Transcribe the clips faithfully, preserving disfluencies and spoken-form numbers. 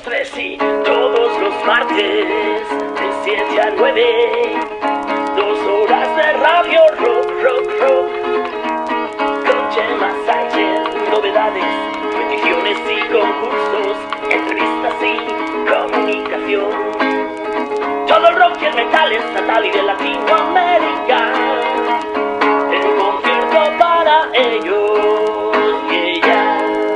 tres y todos los martes de siete a nueve. Dos horas de radio rock, rock, rock. Con Chema Sánchez, novedades, peticiones y concursos, entrevistas y comunicación. Todo el rock y el metal estatal y de Latinoamérica, en concierto para ellos, yeah, yeah.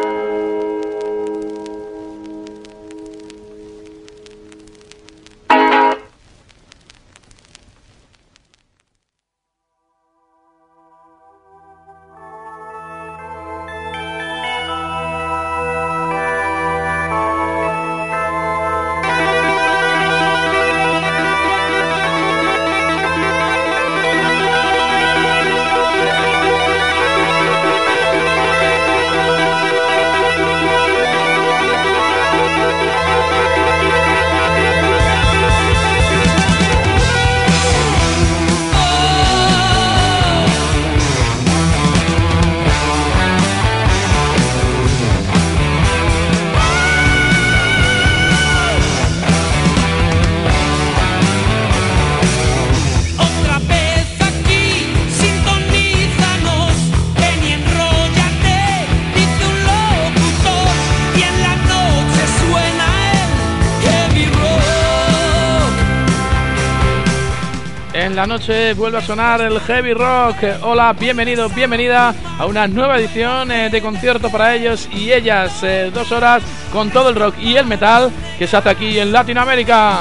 En la noche vuelve a sonar el heavy rock. Hola, bienvenido, bienvenida a una nueva edición eh, de concierto para ellos y ellas. Eh, dos horas con todo el rock y el metal que se hace aquí en Latinoamérica.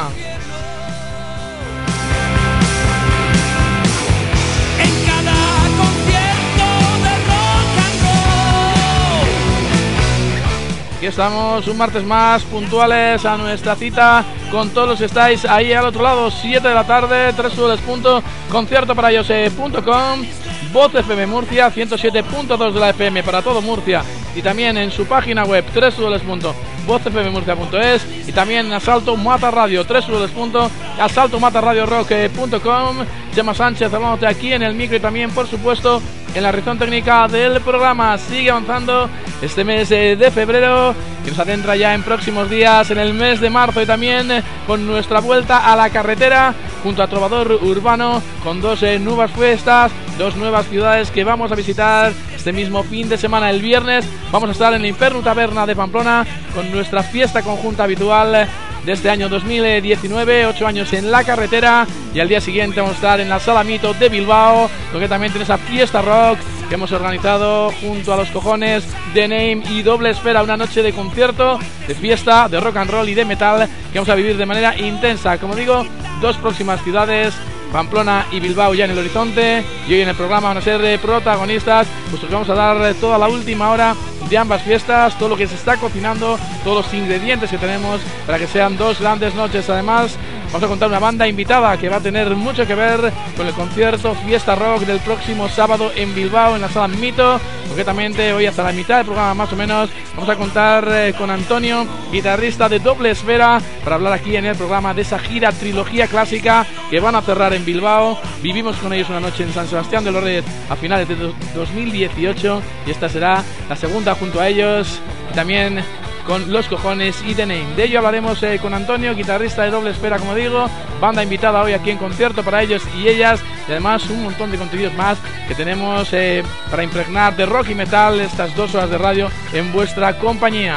Aquí estamos un martes más, puntuales a nuestra cita con todos los que estáis ahí al otro lado, siete de la tarde, tres punto concierto para ellos punto com, Voz F M Murcia, ciento siete punto dos de la F M para todo Murcia, y también en su página web doble u doble u doble u punto voz f m murcia punto es, y también en Asalto Mata Radio, doble u doble u doble u punto asalto mata radio rock punto com. Chema Sánchez hablándote aquí en el micro y también, por supuesto, en la reacción técnica del programa. Sigue avanzando este mes de febrero, que nos adentra ya en próximos días en el mes de marzo, y también con nuestra vuelta a la carretera junto a Trovador Urbano, con dos eh, nuevas fiestas, dos nuevas ciudades que vamos a visitar este mismo fin de semana. El viernes vamos a estar en la Inferno Taberna de Pamplona con nuestra fiesta conjunta habitual de este año dos mil diecinueve, ocho años en la carretera, y al día siguiente vamos a estar en la Sala Mito de Bilbao, concretamente en esa fiesta rock que hemos organizado junto a Los Cojones, The Name y Doble Esfera, una noche de concierto, de fiesta, de rock and roll y de metal que vamos a vivir de manera intensa. Como digo, dos próximas ciudades, Pamplona y Bilbao, ya en el horizonte, y hoy en el programa van a ser de protagonistas, pues os vamos a dar toda la última hora de ambas fiestas, todo lo que se está cocinando, todos los ingredientes que tenemos para que sean dos grandes noches. Además, vamos a contar una banda invitada que va a tener mucho que ver con el concierto Fiesta Rock del próximo sábado en Bilbao, en la Sala Mito. Concretamente, hoy hasta la mitad del programa más o menos, vamos a contar eh, con Antonio, guitarrista de Doble Esfera, para hablar aquí en el programa de esa gira trilogía clásica que van a cerrar en Bilbao. Vivimos con ellos una noche en San Sebastián de Loret a finales de dos mil dieciocho, y esta será la segunda junto a ellos, y también con Los Cojones y The Name. De ello hablaremos eh, con Antonio, guitarrista de Doble Esfera, como digo, banda invitada hoy aquí en concierto para ellos y ellas, y además un montón de contenidos más que tenemos eh, para impregnar de rock y metal estas dos horas de radio en vuestra compañía.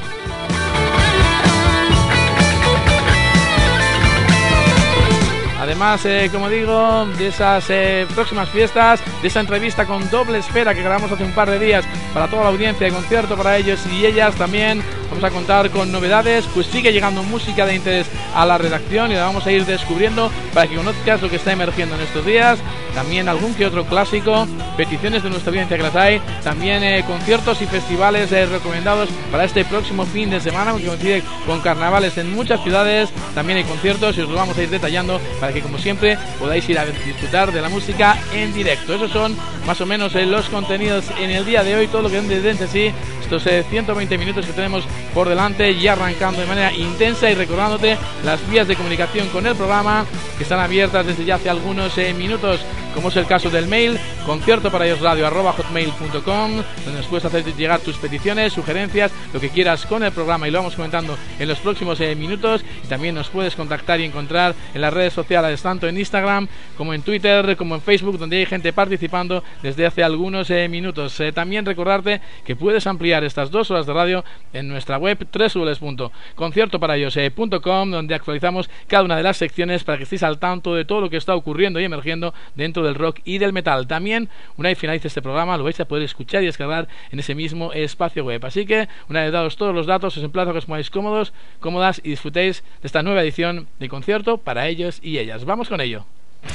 Además, eh, como digo, de esas eh, próximas fiestas, de esa entrevista con Doble Esfera que grabamos hace un par de días para toda la audiencia de concierto para ellos y ellas, también vamos a contar con novedades, pues sigue llegando música de interés a la redacción y la vamos a ir descubriendo para que conozcas lo que está emergiendo en estos días. También algún que otro clásico, peticiones de nuestra audiencia que las hay, también eh, conciertos y festivales eh, recomendados para este próximo fin de semana, que coincide con carnavales en muchas ciudades. También hay conciertos y os lo vamos a ir detallando para que, como siempre, podáis ir a disfrutar de la música en directo. Esos son más o menos eh, los contenidos en el día de hoy, todo lo que de dentro sí, estos eh, ciento veinte minutos que tenemos por delante, y arrancando de manera intensa y recordándote las vías de comunicación con el programa que están abiertas desde ya hace algunos eh, minutos. como es el caso del mail concierto para ellos radio arroba hotmail punto com, donde nos puedes hacer llegar tus peticiones, sugerencias, lo que quieras con el programa y lo vamos comentando en los próximos eh, minutos. Y también nos puedes contactar y encontrar en las redes sociales, tanto en Instagram como en Twitter como en Facebook, donde hay gente participando desde hace algunos eh, minutos. Eh, también recordarte que puedes ampliar estas dos horas de radio en nuestra web doble u doble u doble u punto concierto para ellos punto com, donde actualizamos cada una de las secciones para que estéis al tanto de todo lo que está ocurriendo y emergiendo dentro del rock y del metal. También, una vez finalice este programa, lo vais a poder escuchar y descargar en ese mismo espacio web. Así que, una vez dados todos los datos, os emplazo a que os pongáis cómodos, cómodas y disfrutéis de esta nueva edición de concierto para ellos y ellas. Vamos con ello.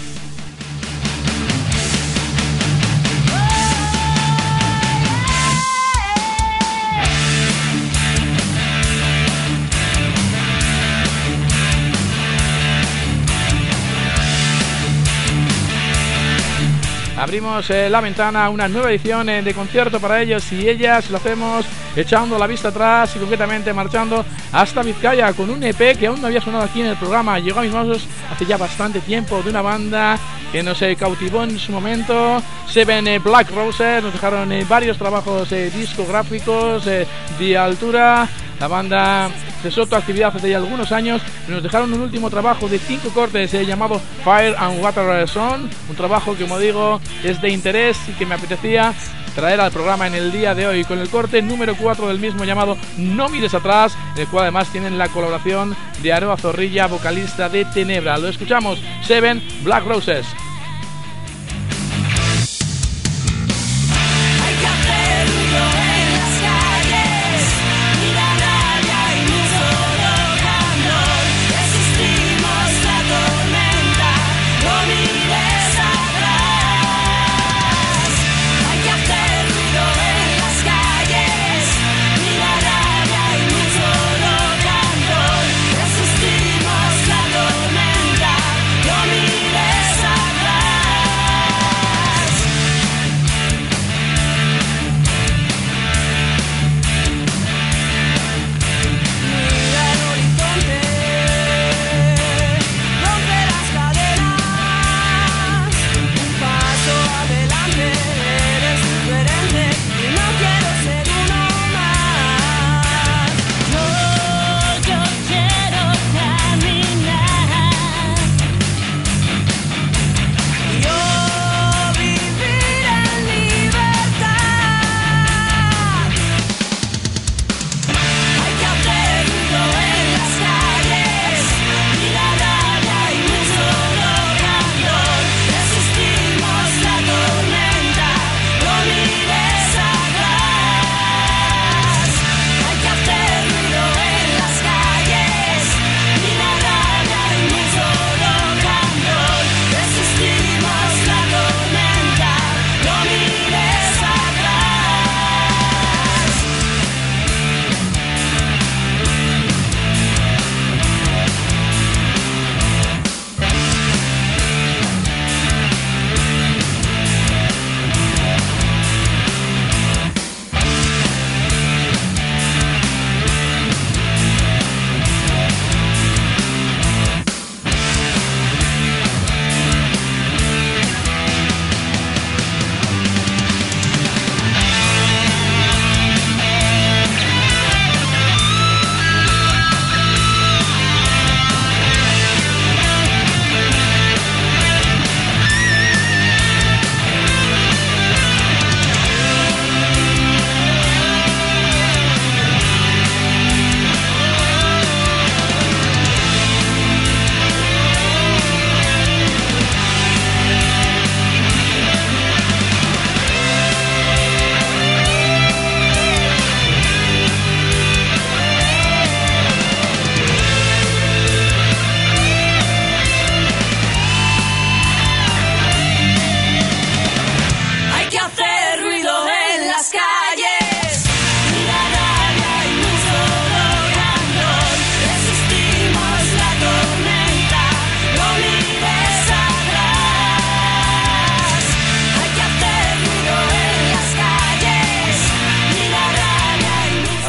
Abrimos eh, la ventana a una nueva edición eh, de concierto para ellos y ellas. Lo hacemos echando la vista atrás y concretamente marchando hasta Vizcaya con un E P que aún no había sonado aquí en el programa. Llegó a mis manos hace ya bastante tiempo, de una banda que nos eh, cautivó en su momento, Seven eh, Black Roses. Nos dejaron eh, varios trabajos eh, discográficos eh, de altura. La banda cesó su actividad hace ya algunos años y nos dejaron un último trabajo de cinco cortes eh, llamado Fire and Water Song, un trabajo que, como digo, es de interés y que me apetecía traer al programa en el día de hoy, con el corte número cuatro del mismo llamado No mires atrás, el cual además tienen la colaboración de Aroa Zorrilla, vocalista de Tenebra. Lo escuchamos, Seven Black Roses. Resistimos la tormenta, no mires atrás.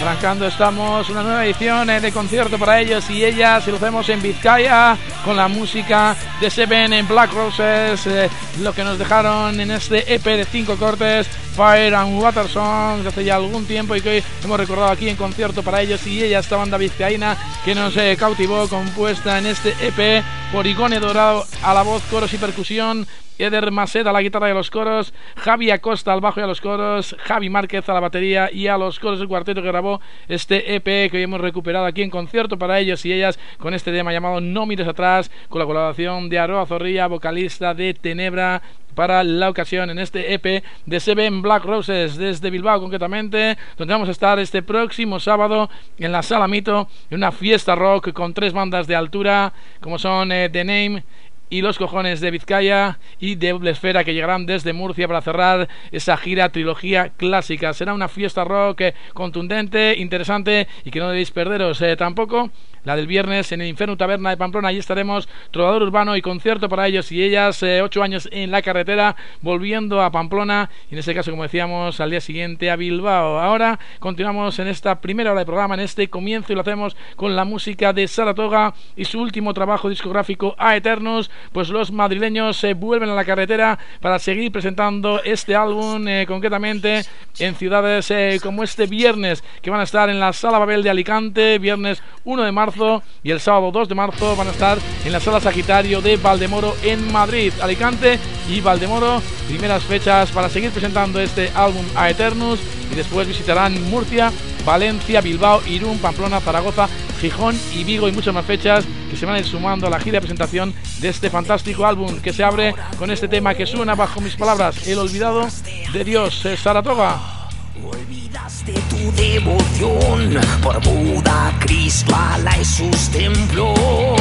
arrancando estamos una nueva edición de concierto para ellos y ellas, y lo hacemos en Vizcaya con la música de Seven en Black Roses, eh, lo que nos dejaron en este E P de cinco cortes, Fire and Water Songs, hace ya algún tiempo y que hoy hemos recordado aquí en concierto para ellos y ella, esta banda vizcaína que nos eh, cautivó, compuesta en este E P por Igone Dorado a la voz, coros y percusión, Eder Maseta a la guitarra y a los coros, Javi Acosta al bajo y a los coros, Javi Márquez a la batería y a los coros, el cuarteto que grabó este E P que hoy hemos recuperado aquí en concierto para ellos y ellas con este tema llamado No Mires Atrás, con la colaboración de Aroa Zorrilla, vocalista de Tenebra, para la ocasión en este E P de Seven Black Roses desde Bilbao concretamente, donde vamos a estar este próximo sábado en la Sala Mito, en una fiesta rock con tres bandas de altura como son eh, The Name y Los Cojones de Vizcaya y Double Esfera, que llegarán desde Murcia para cerrar esa gira trilogía clásica. Será una fiesta rock eh, contundente, interesante y que no debéis perderos eh, tampoco la del viernes en el Inferno Taberna de Pamplona. Allí estaremos, trovador urbano y concierto para ellos y ellas, eh, ocho años en la carretera, volviendo a Pamplona y en este caso, como decíamos, al día siguiente a Bilbao. Ahora continuamos en esta primera hora de programa, en este comienzo, y lo hacemos con la música de Saratoga y su último trabajo discográfico, A Eternus. Pues los madrileños se eh, vuelven a la carretera para seguir presentando este álbum, eh, concretamente en ciudades eh, como este viernes, que van a estar en la Sala Babel de Alicante, viernes uno de marzo, y el sábado dos de marzo van a estar en la Sala Sagitario de Valdemoro en Madrid. Alicante y Valdemoro, primeras fechas para seguir presentando este álbum A Eternus, y después visitarán Murcia, Valencia, Bilbao, Irún, Pamplona, Zaragoza, Gijón y Vigo, y muchas más fechas que se van a ir sumando a la gira de presentación de este fantástico álbum, que se abre con este tema que suena bajo mis palabras, El Olvidado de Dios, Saratoga. Olvidaste tu devoción por Buda, Cristo, Alá y sus templos.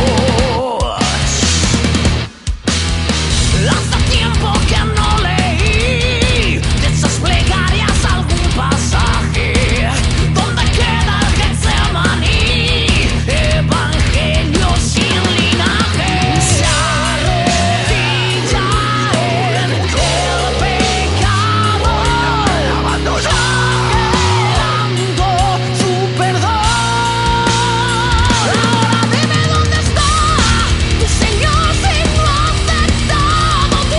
Hace tiempo que no leí de esas plegarias algún pasaje donde queda el Getsemaní, evangelio sin linaje. Se arrodillaré en el pecado, anhelando su perdón. Ahora dime dónde está tu Señor, si no ha aceptado tu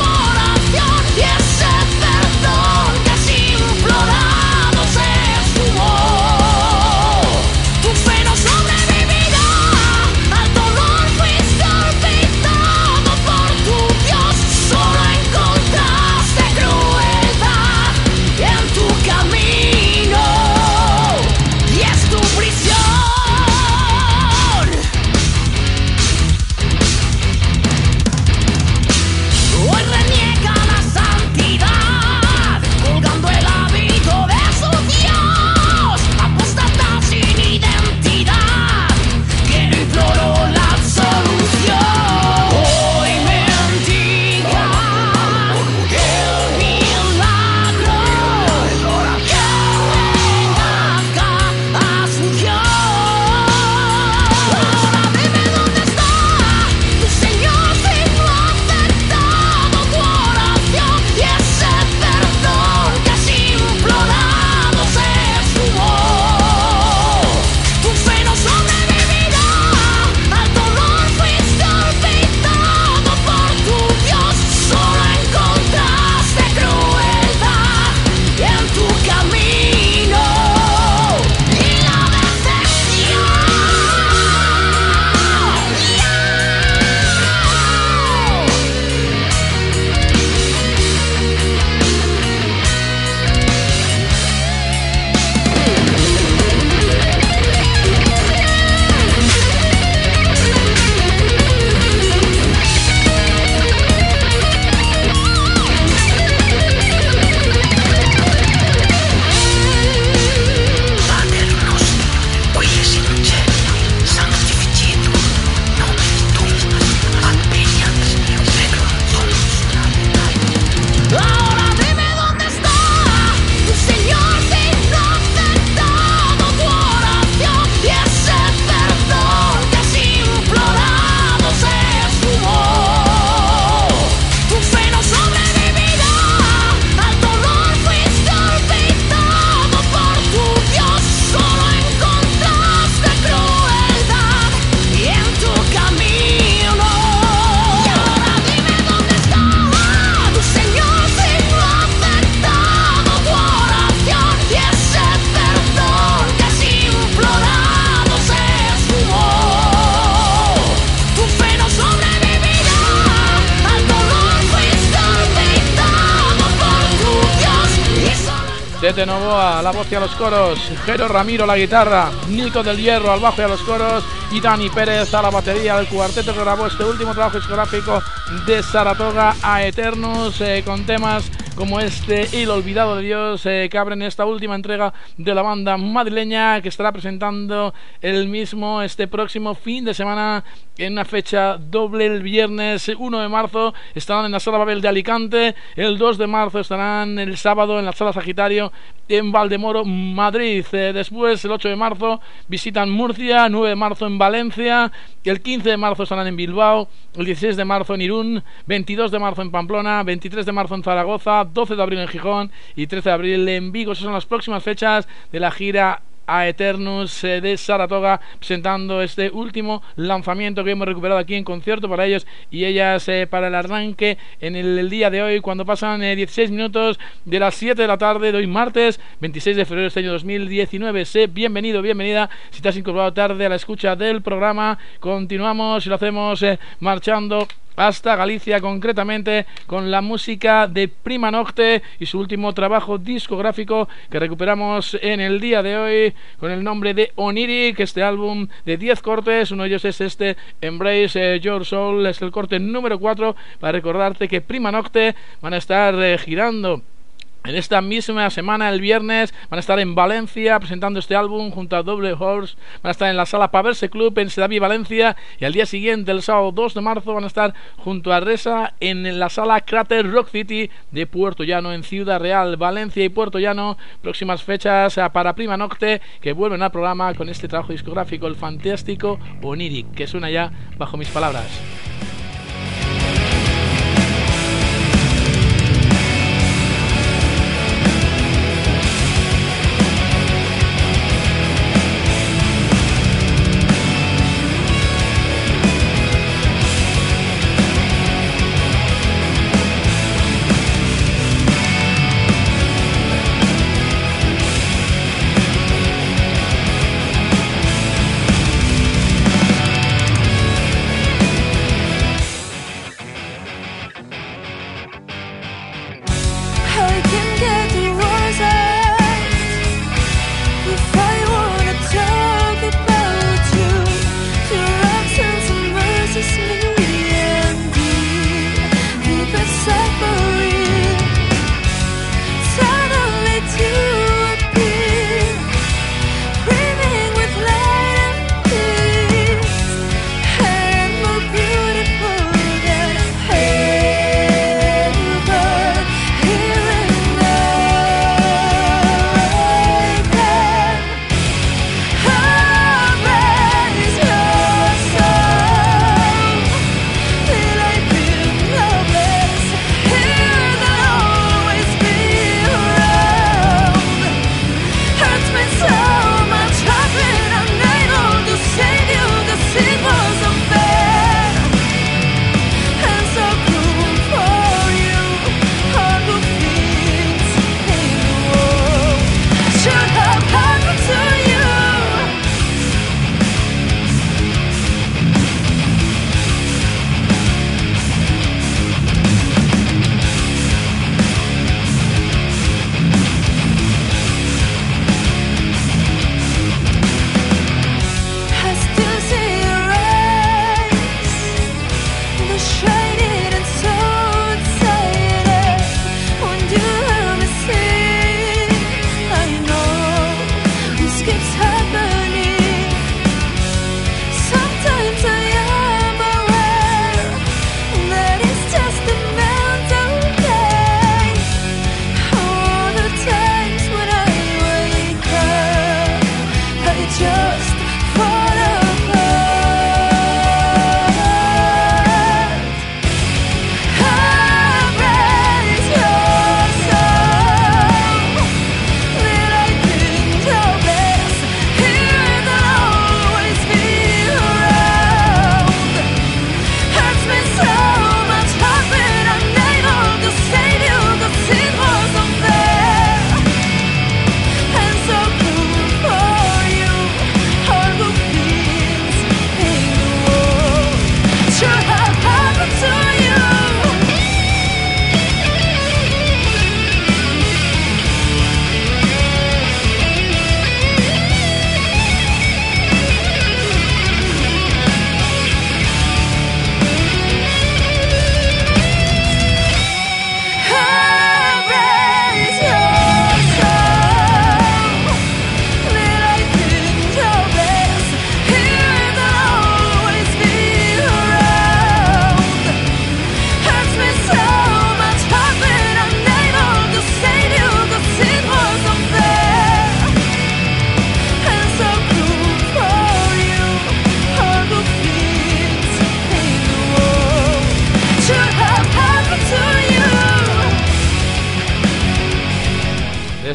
Tete Novoa a la voz y a los coros, Jero Ramiro a la guitarra, Nico del Hierro al bajo y a los coros y Dani Pérez a la batería. El cuarteto que grabó este último trabajo discográfico de Saratoga, Aeternus, eh, con temas como este El Olvidado de Dios, eh, que abren esta última entrega de la banda madrileña, que estará presentando el mismo este próximo fin de semana en una fecha doble. El viernes uno de marzo estarán en la Sala Babel de Alicante, el dos de marzo estarán el sábado en la Sala Sagitario en Valdemoro, Madrid. Eh, después el ocho de marzo visitan Murcia, nueve de marzo en Valencia, el quince de marzo estarán en Bilbao, el dieciséis de marzo en Irún, veintidós de marzo en Pamplona, veintitrés de marzo en Zaragoza, doce de abril en Gijón y trece de abril en Vigo. Esas son las próximas fechas de la gira Aeternus eh, de Saratoga, presentando este último lanzamiento que hemos recuperado aquí en concierto para ellos y ellas, eh, para el arranque en el, el día de hoy, cuando pasan eh, dieciséis minutos de las siete de la tarde de hoy, martes veintiséis de febrero de este año dos mil diecinueve. Sé bienvenido, bienvenida si te has incorporado tarde a la escucha del programa. Continuamos y lo hacemos eh, marchando hasta Galicia, concretamente con la música de Prima Nocte y su último trabajo discográfico que recuperamos en el día de hoy con el nombre de Oniric. Este álbum de diez cortes, uno de ellos es este Embrace eh, Your Soul, es el corte número cuatro, para recordarte que Prima Nocte van a estar eh, girando en esta misma semana, el viernes, van a estar en Valencia presentando este álbum junto a Double Horse. Van a estar en la Sala Paverse Club en Sedaví, Valencia, y al día siguiente, el sábado dos de marzo, van a estar junto a Resa en la Sala Crater Rock City de Puerto Llano, en Ciudad Real. Valencia y Puerto Llano, próximas fechas para Prima Nocte, que vuelven al programa con este trabajo discográfico, el fantástico Oniric, que suena ya bajo mis palabras.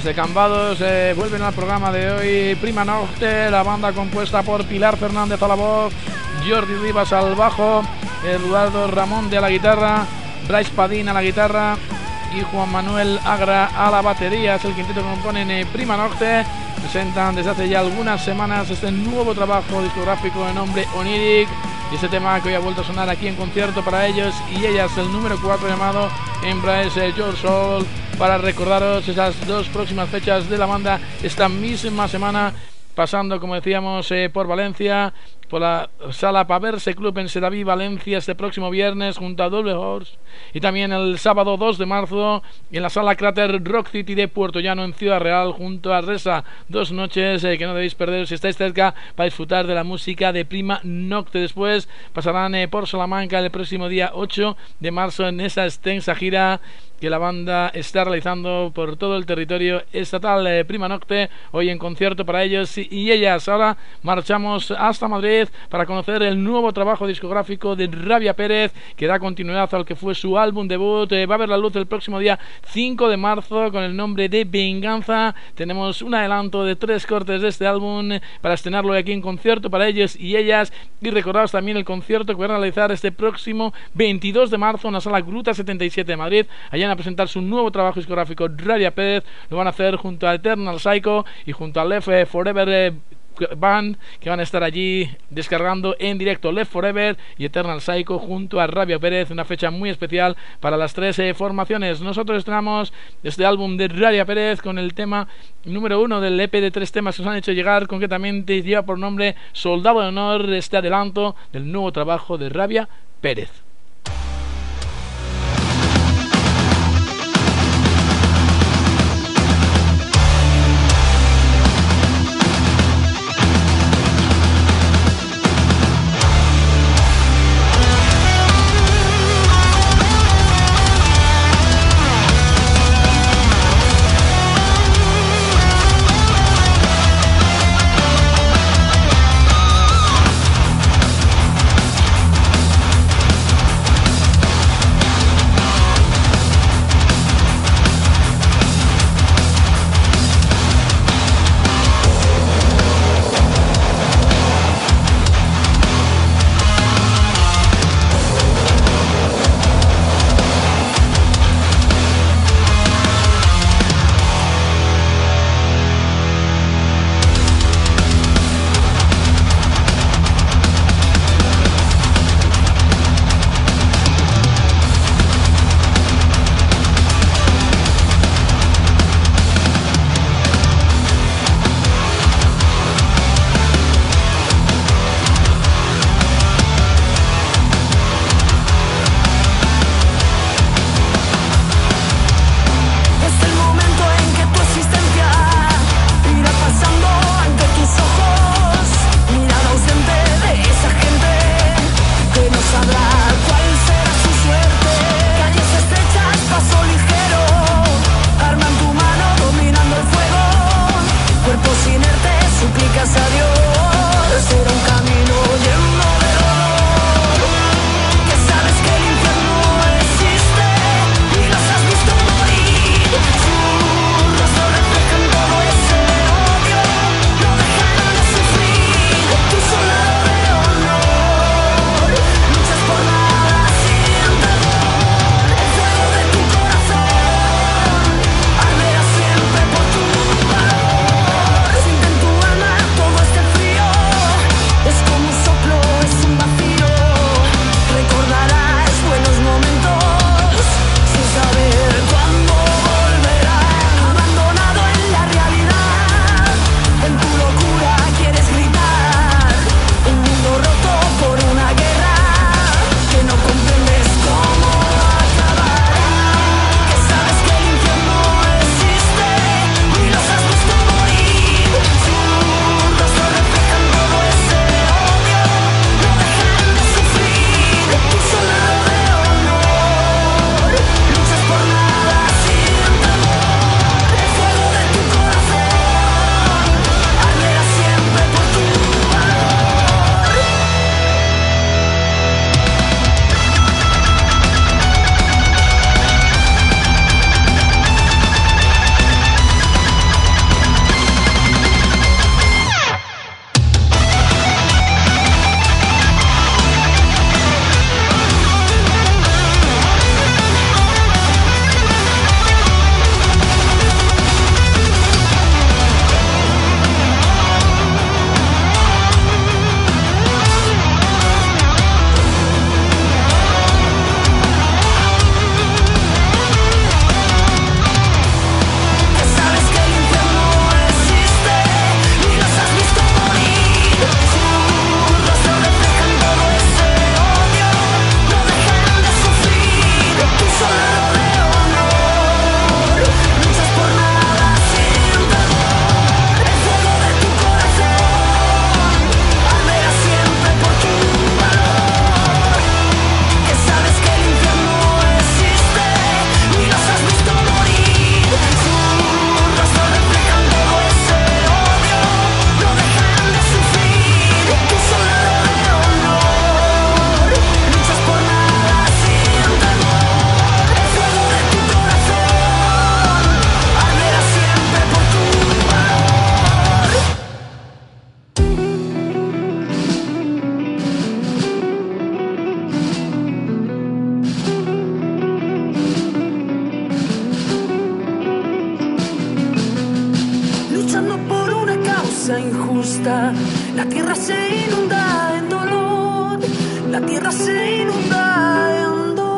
Desde Cambados eh, vuelven al programa de hoy Prima Nocte, la banda compuesta por Pilar Fernández a la voz, Jordi Rivas al bajo, Eduardo Ramón a la guitarra, Bryce Padín a la guitarra y Juan Manuel Agra a la batería. Es el quinteto que componen eh, Prima Nocte. Presentan desde hace ya algunas semanas este nuevo trabajo discográfico de nombre Oniric, y este tema que hoy ha vuelto a sonar aquí en concierto para ellos y ellas, el número cuatro llamado Embrace Your Soul, para recordaros esas dos próximas fechas de la banda esta misma semana, pasando, como decíamos, eh, por Valencia, por la Sala Paverse Club en Sedaví, Valencia, este próximo viernes junto a Double Horse, y también el sábado dos de marzo en la Sala Cráter Rock City de Puerto Llano en Ciudad Real junto a Resa. Dos noches eh, que no debéis perder si estáis cerca para disfrutar de la música de Prima Nocte. Después pasarán eh, por Salamanca el próximo día ocho de marzo en esa extensa gira que la banda está realizando por todo el territorio estatal. eh, Prima Nocte hoy en concierto para ellos y, y ellas. Ahora marchamos hasta Madrid para conocer el nuevo trabajo discográfico de Rabia Pérez, que da continuidad al que fue su álbum debut. eh, va a ver la luz el próximo día cinco de marzo con el nombre de Venganza. Tenemos un adelanto de tres cortes de este álbum para estrenarlo aquí en concierto para ellos y ellas, y recordaros también el concierto que van a realizar este próximo veintidós de marzo en la Sala Gruta setenta y siete de Madrid. Allá van a presentar su nuevo trabajo discográfico Rabia Pérez. Lo van a hacer junto a Eternal Psycho y junto a Left Forever eh, Band, que van a estar allí descargando en directo Left Forever y Eternal Psycho junto a Rabia Pérez, una fecha muy especial para las tres eh, formaciones. Nosotros estrenamos este álbum de Rabia Pérez con el tema número uno del E P de tres temas que nos han hecho llegar, concretamente lleva por nombre Soldado de Honor, este adelanto del nuevo trabajo de Rabia Pérez. Siente en tu alma todo este frío. vida. La tierra se inunda en dolor, la tierra se inunda en dolor.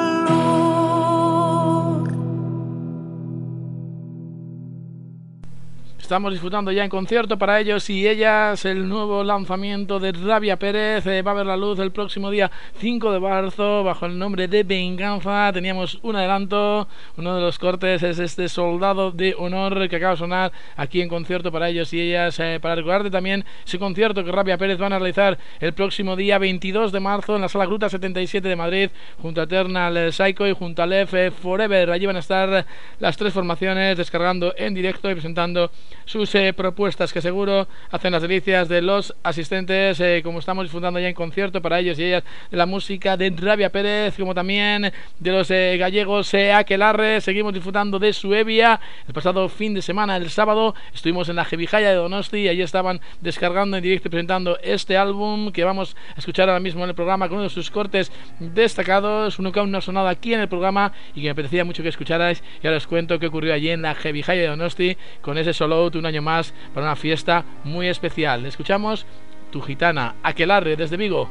Estamos disfrutando ya en concierto para ellos y ellas el nuevo lanzamiento de Rabia Pérez. Eh, va a ver la luz el próximo día cinco de marzo bajo el nombre de Venganza. Teníamos un adelanto, uno de los cortes es este Soldado de Honor que acaba de sonar aquí en concierto para ellos y ellas. Eh, para recordarte también ese concierto que Rabia Pérez van a realizar el próximo día veintidós de marzo en la Sala Gruta setenta y siete de Madrid, junto a Eternal Psycho y junto a Lef Forever. Allí van a estar las tres formaciones descargando en directo y presentando sus eh, propuestas que seguro hacen las delicias de los asistentes, eh, como estamos disfrutando ya en concierto para ellos y ellas de la música de Rabia Pérez, como también de los eh, gallegos eh, Aquelarre. Seguimos disfrutando de Suevia. El pasado fin de semana, el sábado, estuvimos en la Jevijaya de Donosti y allí estaban descargando en directo y presentando este álbum que vamos a escuchar ahora mismo en el programa con uno de sus cortes destacados, uno que aún no ha sonado aquí en el programa y que me parecía mucho que escucharais, y ahora os cuento qué ocurrió allí en la Jevijaya de Donosti con ese solo un año más para una fiesta muy especial. Escuchamos Tu Gitana, Aquelarre desde Vigo.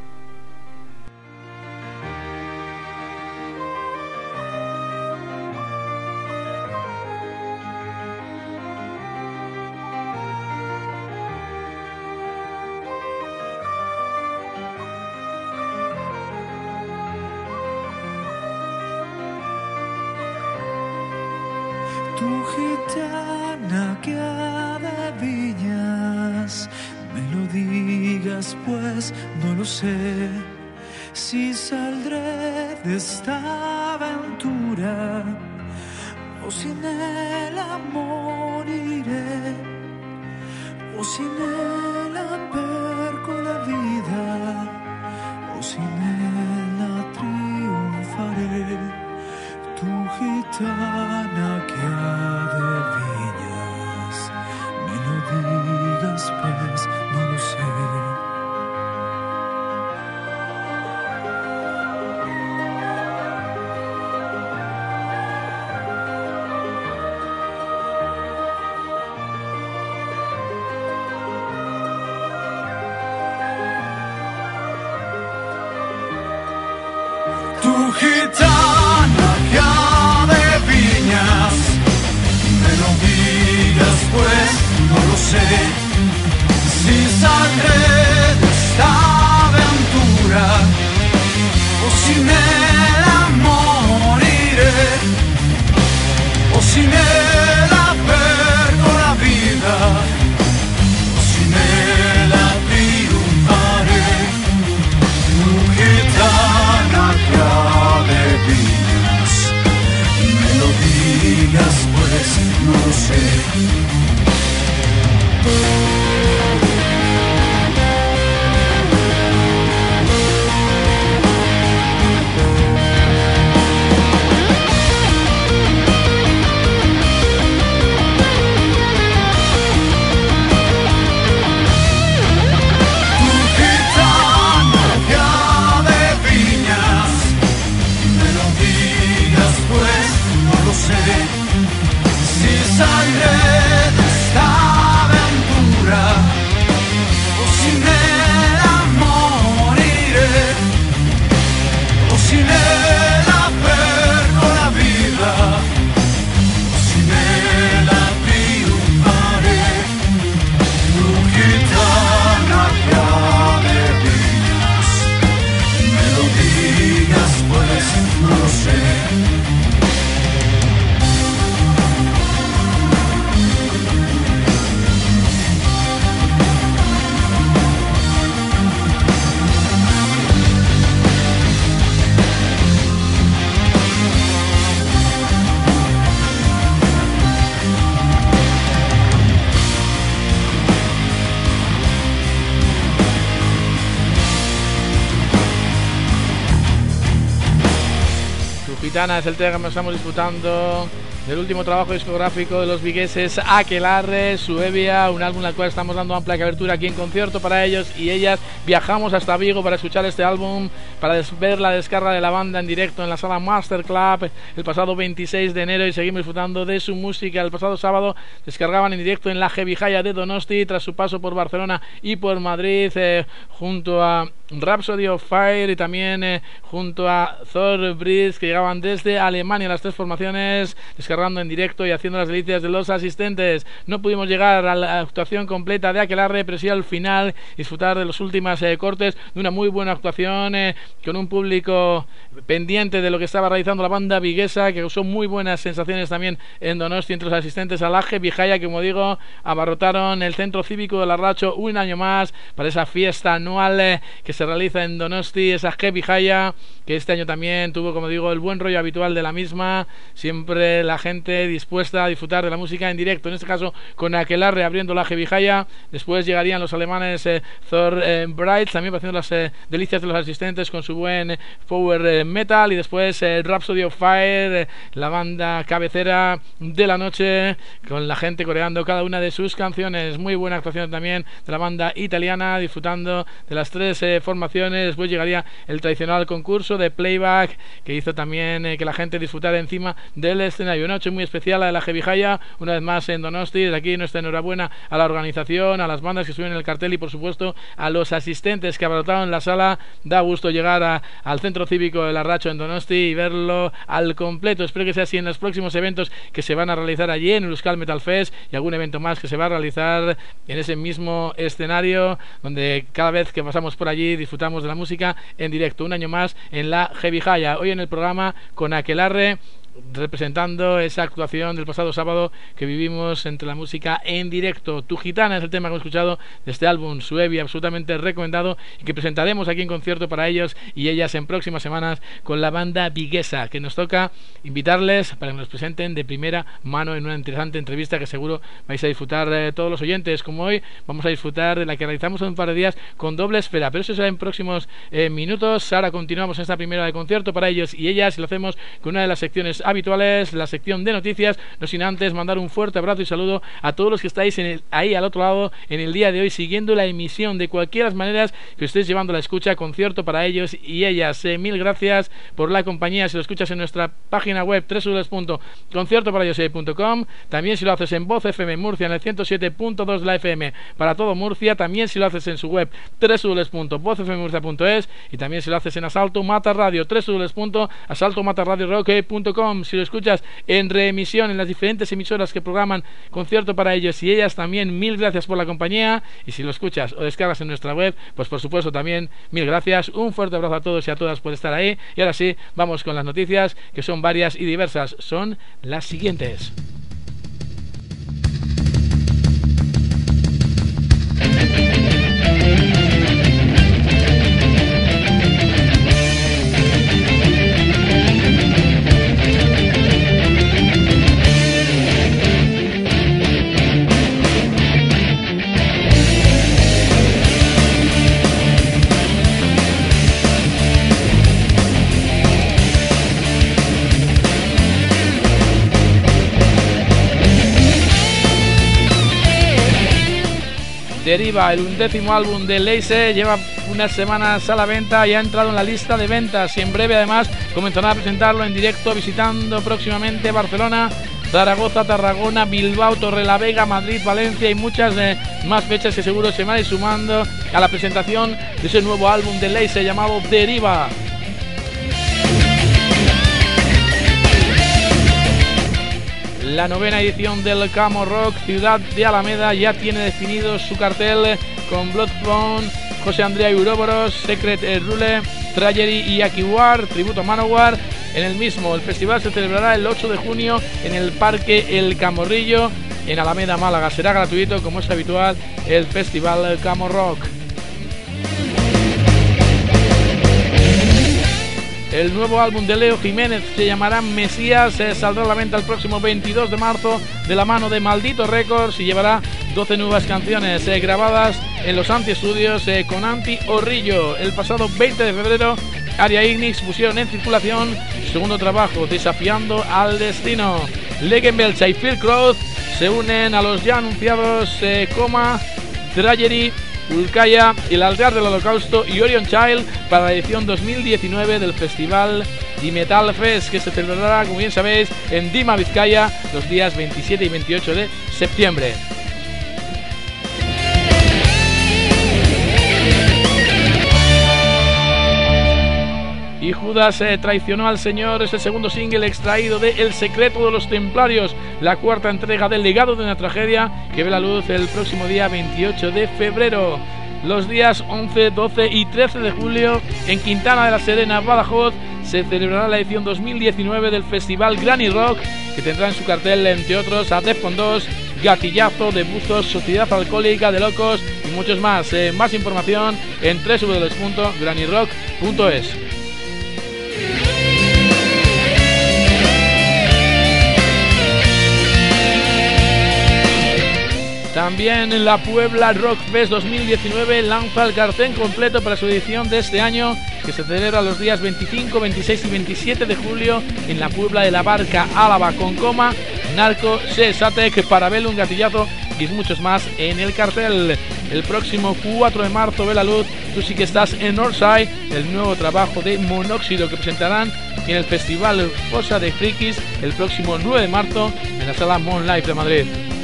Tu gitana que adivinas, me lo digas pues no lo sé, si saldré de esta aventura o sin el amor iré, o sin el perco la vida, o sin ella triunfaré. Tu gitana que adivinas, me lo digas pues no lo sé. Tu gitana que adivinas, me lo digas pues no lo sé, si saldré de esta aventura o sin el amor iré, o sin el perco la vida, o sin el triunfaré. Tu gitana que adivinas, me lo digas pues no lo sé. Si saldré de esta aventura o sin el amor iré, o sin el perco la vida, o sin ella triunfaré. Tu gitana que adivinas, me lo digas pues no lo sé. Gitana es el tema que estamos disputando del último trabajo discográfico de los vigueses Aquelarre, Suevia, un álbum al cual estamos dando amplia cobertura aquí en concierto para ellos y ellas. Viajamos hasta Vigo para escuchar este álbum, para ver la descarga de la banda en directo en la sala Master Club el pasado veintiséis de enero y seguimos disfrutando de su música. El pasado sábado descargaban en directo en la Jevijaya de Donosti tras su paso por Barcelona y por Madrid, eh, junto a Rhapsody of Fire y también eh, junto a Thor Breeze, que llegaban desde Alemania, las tres formaciones descargando en directo y haciendo las delicias de los asistentes. No pudimos llegar a la actuación completa de Aquelarre, pero sí al final disfrutar de los últimos eh, cortes de una muy buena actuación eh, con un público pendiente de lo que estaba realizando la banda viguesa, que causó muy buenas sensaciones también en Donosti entre los asistentes a la Jevijaya, que como digo abarrotaron el centro cívico de Larracho un año más para esa fiesta anual eh, que se realiza en Donosti, esa Jevijaya, que este año también tuvo, como digo, el buen rollo habitual de la misma, siempre la gente dispuesta a disfrutar de la música en directo, en este caso con Aquelarre abriendo la Jevijaya. Después llegarían los alemanes eh, Thor eh, Bright, también haciendo las eh, delicias de los asistentes con su buen eh, power eh, metal, y después eh, Rhapsody of Fire, eh, la banda cabecera de la noche, con la gente coreando cada una de sus canciones. Muy buena actuación también de la banda italiana, disfrutando de las tres eh, formaciones. Después llegaría el tradicional concurso de playback, que hizo también eh, que la gente disfrutara encima del escenario. Una noche muy especial la de la Jevijaya, una vez más en Donosti. Desde aquí nuestra enhorabuena a la organización, a las bandas que estuvieron en el cartel y por supuesto a los asistentes que abarrotaron la sala. Da gusto llegar a, al centro cívico de Larracho en Donosti y verlo al completo. Espero que sea así en los próximos eventos que se van a realizar allí en el Euskal Metal Fest y algún evento más que se va a realizar en ese mismo escenario, donde cada vez que pasamos por allí disfrutamos de la música en directo. Un año más en la Jevijaya. Hoy en el programa con Aquelarre, representando esa actuación del pasado sábado que vivimos entre la música en directo. Tu Gitana es el tema que hemos escuchado de este álbum Suevia, absolutamente recomendado, y que presentaremos aquí en concierto para ellos y ellas en próximas semanas con la banda viguesa, que nos toca invitarles para que nos presenten de primera mano en una interesante entrevista que seguro vais a disfrutar eh, todos los oyentes. Como hoy vamos a disfrutar de la que realizamos en un par de días con Doble Esfera, pero eso será en próximos eh, minutos. Ahora continuamos en esta primera de concierto para ellos y ellas y lo hacemos con una de las secciones habituales, la sección de noticias, no sin antes mandar un fuerte abrazo y saludo a todos los que estáis en el, ahí al otro lado en el día de hoy siguiendo la emisión de cualquiera de las maneras que estéis llevando la escucha, concierto para ellos y ellas. Eh, mil gracias por la compañía. Si lo escuchas en nuestra página web doble u doble u doble u punto concierto para ellos punto com, también si lo haces en Voz F M Murcia en el ciento siete punto dos de la F M para todo Murcia, también si lo haces en su web doble u doble u doble u punto voz f m murcia punto es y también si lo haces en Asalto Mata Radio doble u doble u doble u punto asalto mata radio rock punto com. Si lo escuchas en reemisión en las diferentes emisoras que programan concierto para ellos y ellas, también mil gracias por la compañía. Y si lo escuchas o descargas en nuestra web, pues por supuesto también mil gracias. Un fuerte abrazo a todos y a todas por estar ahí. Y ahora sí, vamos con las noticias, que son varias y diversas. Son las siguientes. Deriva, el undécimo álbum de Leise, lleva unas semanas a la venta y ha entrado en la lista de ventas y en breve además comenzará a presentarlo en directo visitando próximamente Barcelona, Zaragoza, Tarragona, Bilbao, Torrelavega, Madrid, Valencia y muchas eh, más fechas que seguro se van a ir sumando a la presentación de ese nuevo álbum de Leise llamado Deriva. La novena edición del Camo Rock Ciudad de Alameda ya tiene definido su cartel con Bloodborne, José Andrea Uroboros, Secret Rule, Tragedy y Akiwar, tributo a Manowar. En el mismo, el festival se celebrará el ocho de junio en el Parque El Camorrillo, en Alameda, Málaga. Será gratuito, como es habitual, el Festival Camo Rock. El nuevo álbum de Leo Jiménez se llamará Mesías, se saldrá a la venta el próximo veintidós de marzo de la mano de Maldito Records y llevará doce nuevas canciones eh, grabadas en los Anti Estudios eh, con Anti Orrillo. El pasado veinte de febrero, Aria Ignix pusieron en circulación su segundo trabajo, Desafiando al Destino. Legenbelcha y Phil Cross se unen a los ya anunciados eh, Coma, Tragedy, Ulkaya, El Altar del Holocausto y Orion Child para la edición dos mil diecinueve del Festival Dimetal Fest, que se celebrará, como bien sabéis, en Dima, Vizcaya, los días veintisiete y veintiocho de septiembre. Y Judas eh, traicionó al Señor es el segundo single extraído de El secreto de los templarios, la cuarta entrega del legado de una tragedia que ve la luz el próximo día veintiocho de febrero. Los días once, doce y trece de julio en Quintana de la Serena, Badajoz, se celebrará la edición dos mil diecinueve del Festival Granny Rock, que tendrá en su cartel, entre otros, a Defcon dos, Gatillazo, de Buzos, Sociedad Alcohólica, de Locos y muchos más. Eh, más información en doble u doble u doble u punto granny rock punto es. También en la Puebla Rock Fest dos mil diecinueve lanza el cartel completo para su edición de este año, que se celebra los días veinticinco, veintiséis y veintisiete de julio en la Puebla de la Barca, Álava, con Coma, Narco, Sesatec, Parabellum, Gatillazo y muchos más en el cartel. El próximo cuatro de marzo ve la luz Tú sí que estás en Northside, el nuevo trabajo de Monóxido, que presentarán en el Festival Fosa de Frikis el próximo nueve de marzo en la sala Mon Life de Madrid.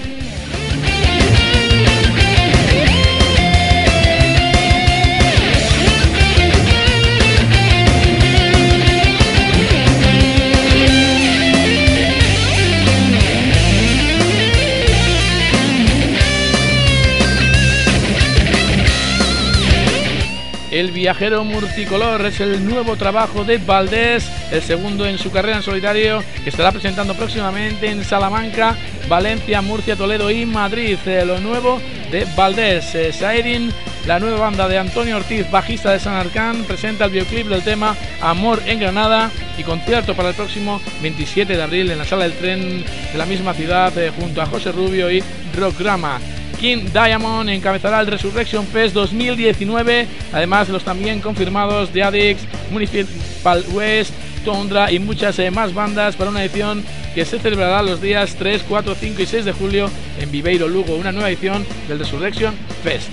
El viajero multicolor es el nuevo trabajo de Valdés, el segundo en su carrera en solitario, que estará presentando próximamente en Salamanca, Valencia, Murcia, Toledo y Madrid. Eh, lo nuevo de Valdés. eh, Saerin, la nueva banda de Antonio Ortiz, bajista de San Arcán, presenta el videoclip del tema Amor en Granada y concierto para el próximo veintisiete de abril en la Sala del Tren de la misma ciudad, eh, junto a José Rubio y Rockgrama. King Diamond encabezará el Resurrection Fest dos mil diecinueve, además de los también confirmados de Addicts, Municipal West, Tundra y muchas eh, más bandas para una edición que se celebrará los días tres, cuatro, cinco y seis de julio en Viveiro, Lugo, una nueva edición del Resurrection Fest.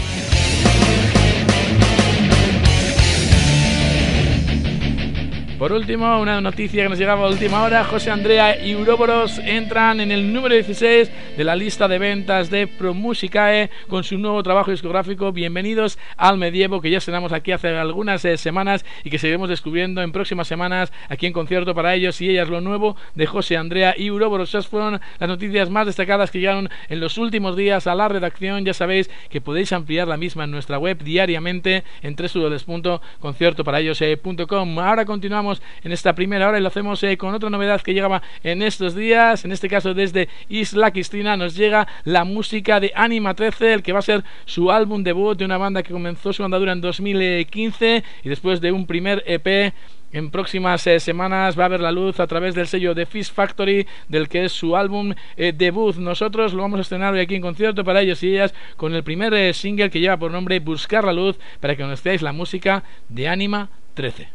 Por último, una noticia que nos llegaba a última hora: José Andrea y Uroboros entran en el número dieciséis de la lista de ventas de ProMusicae con su nuevo trabajo discográfico Bienvenidos al Medievo, que ya estrenamos aquí hace algunas eh, semanas y que seguiremos descubriendo en próximas semanas aquí en concierto para ellos y ellas. Lo nuevo de José Andrea y Uroboros. Esas fueron las noticias más destacadas que llegaron en los últimos días a la redacción. Ya sabéis que podéis ampliar la misma en nuestra web diariamente en doble u doble u doble u punto concierto para ellos punto com. Ahora continuamos en esta primera hora y lo hacemos eh, con otra novedad que llegaba en estos días. En este caso desde Isla Cristina nos llega la música de Anima trece, el que va a ser su álbum debut de una banda que comenzó su andadura en dos mil quince y después de un primer E P en próximas eh, semanas va a ver la luz a través del sello de Fish Factory, del que es su álbum eh, debut. Nosotros lo vamos a estrenar hoy aquí en concierto para ellos y ellas con el primer eh, single que lleva por nombre Buscar la Luz, para que conozcáis la música de Anima trece.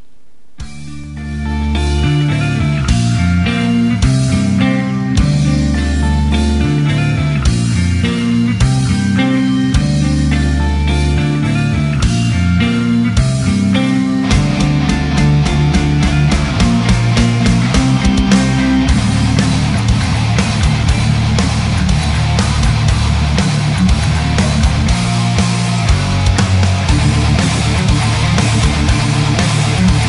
Thank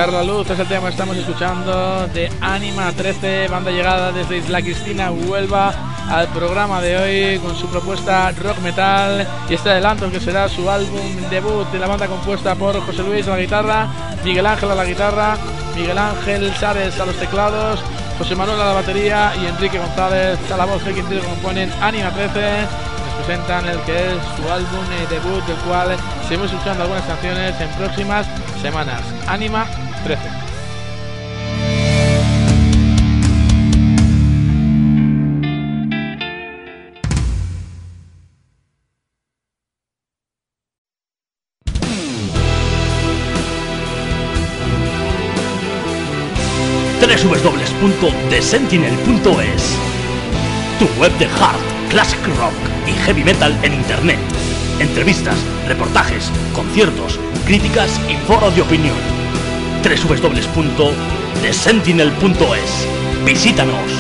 Ver la luz es el tema que estamos escuchando de Anima trece, banda llegada desde Isla Cristina, Huelva, al programa de hoy con su propuesta rock metal y este adelanto que será su álbum debut de la banda, compuesta por José Luis a la guitarra, Miguel Ángel a la guitarra, Miguel Ángel Sares a los teclados, José Manuel a la batería y Enrique González a la voz, que quien componen Anima trece. Nos presentan el que es su álbum debut, del cual seguimos escuchando algunas canciones en próximas semanas. Anima trece. doble u doble u doble u punto the sentinel punto es, tu web de hard, classic rock y heavy metal en internet. Entrevistas, reportajes, conciertos, críticas y foro de opinión. doble u doble u doble u punto the sentinel punto es. Visítanos.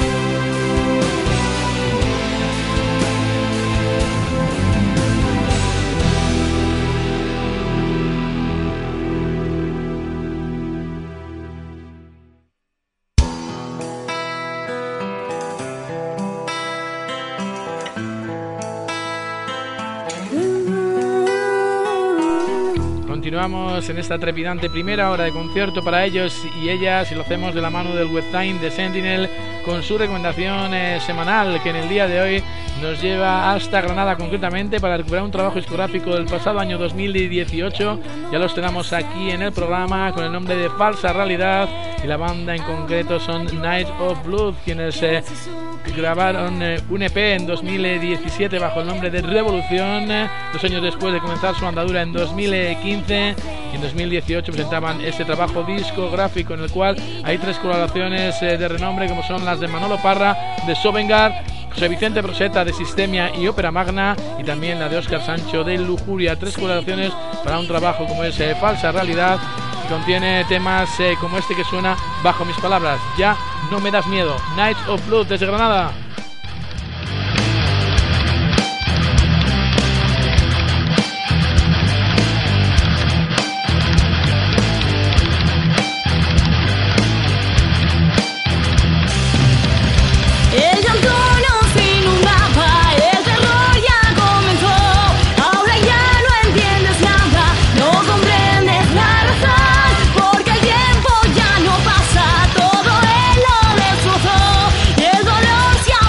Continuamos en esta trepidante primera hora de concierto para ellos y ellas, y lo hacemos de la mano del webtime de Sentinel con su recomendación eh, semanal, que en el día de hoy nos lleva hasta Granada, concretamente para recuperar un trabajo discográfico del pasado año dos mil dieciocho. Ya los tenemos aquí en el programa con el nombre de Falsa Realidad, y la banda en concreto son Night of Blood, quienes eh, grabaron eh, un E P en dos mil diecisiete bajo el nombre de Revolución, eh, dos años después de comenzar su andadura en dos mil quince, y en dos mil dieciocho presentaban este trabajo discográfico en el cual hay tres colaboraciones eh, de renombre, como son las de Manolo Parra de Sovengar, José Vicente Proseta de Sistemia y Ópera Magna, y también la de Óscar Sancho de Lujuria. Tres colaboraciones para un trabajo como es eh, Falsa Realidad, que contiene temas eh, como este que suena Bajo mis palabras, Ya no me das miedo. Night of Blood desde Granada. El dolor se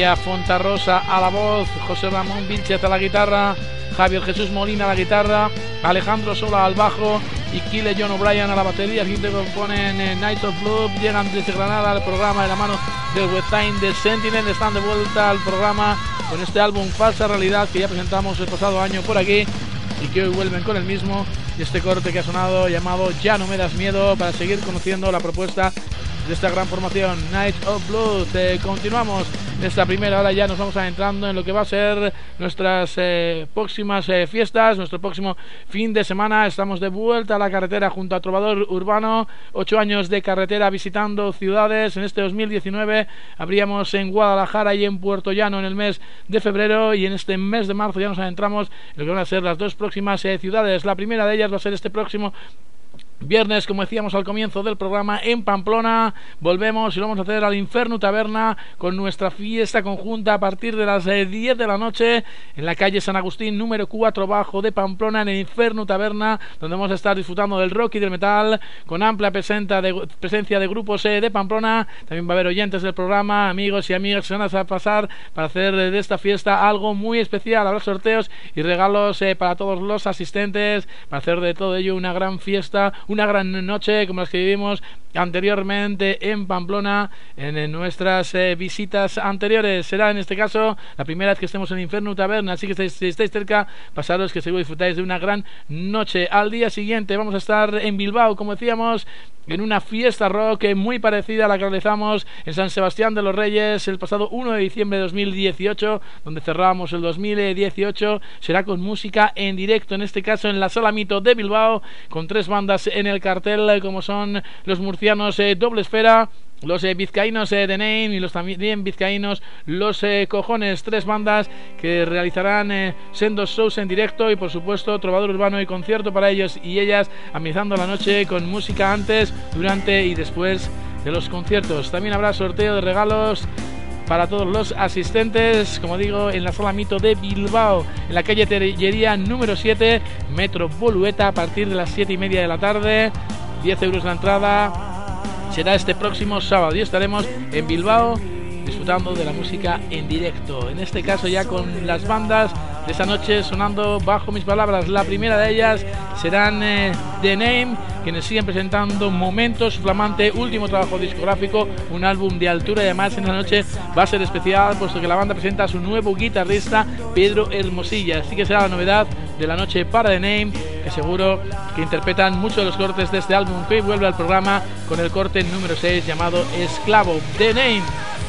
María Fontarrosa a la voz, José Ramón Vilchez a la guitarra, Javier Jesús Molina a la guitarra, Alejandro Sola al bajo y Kyle John O'Brien a la batería. Aquí te componen eh, Night of Blood. Llegan desde Granada al programa de la mano del webtime de Sentinel. Están de vuelta al programa con este álbum Falsa Realidad que ya presentamos el pasado año por aquí y que hoy vuelven con el mismo. Y este corte que ha sonado llamado Ya no me das miedo, para seguir conociendo la propuesta de esta gran formación Night of Blood. Eh, continuamos en esta primera hora, ya nos vamos adentrando en lo que va a ser nuestras eh, próximas eh, fiestas, nuestro próximo fin de semana. Estamos de vuelta a la carretera junto a Trovador Urbano, ocho años de carretera visitando ciudades. En este dos mil diecinueve habríamos en Guadalajara y en Puerto Llano en el mes de febrero, y en este mes de marzo ya nos adentramos en lo que van a ser las dos próximas eh, ciudades. La primera de ellas va a ser este próximo viernes, como decíamos al comienzo del programa, en Pamplona. Volvemos y lo vamos a hacer al Inferno Taberna con nuestra fiesta conjunta a partir de las eh, diez de la noche en la calle San Agustín número cuatro bajo de Pamplona, en el Inferno Taberna, donde vamos a estar disfrutando del rock y del metal con amplia presenta de, presencia de grupos eh, de Pamplona. También va a haber oyentes del programa, amigos y amigas que se van a pasar para hacer de esta fiesta algo muy especial. Habrá sorteos y regalos eh, para todos los asistentes, para hacer de todo ello una gran fiesta, una gran noche como las que vivimos anteriormente en Pamplona en, en nuestras eh, visitas anteriores. Será en este caso la primera vez que estemos en Inferno Taberna, así que si, si estáis cerca, pasaros, que seguro disfrutáis de una gran noche. Al día siguiente vamos a estar en Bilbao, como decíamos, en una fiesta rock muy parecida a la que realizamos en San Sebastián de los Reyes el pasado uno de diciembre de dos mil dieciocho, donde cerramos el dos mil dieciocho. Será con música en directo, en este caso en la Sala Mito de Bilbao, con tres bandas en el cartel, como son los murcianos eh, Doble Esfera, los eh, vizcaínos eh, The Name y los también vizcaínos Los eh, Cojones. Tres bandas que realizarán eh, sendos shows en directo y por supuesto Trovador Urbano y concierto para ellos y ellas, amenizando la noche con música antes, durante y después de los conciertos. También habrá sorteo de regalos para todos los asistentes, como digo, en la Sala Mito de Bilbao, en la calle Tellería número siete, Metro Bolueta, a partir de las siete y media de la tarde. Diez euros la entrada. Será este próximo sábado y estaremos en Bilbao disfrutando de la música en directo, en este caso ya con las bandas de esta noche sonando bajo mis palabras. La primera de ellas serán eh, The Name, quienes siguen presentando Momentos, flamante último trabajo discográfico, un álbum de altura, y además en la noche va a ser especial puesto que la banda presenta a su nuevo guitarrista Pedro Hermosilla, así que será la novedad de la noche para The Name, que seguro que interpretan muchos de los cortes de este álbum, que hoy vuelve al programa con el corte número seis llamado Esclavo. The Name.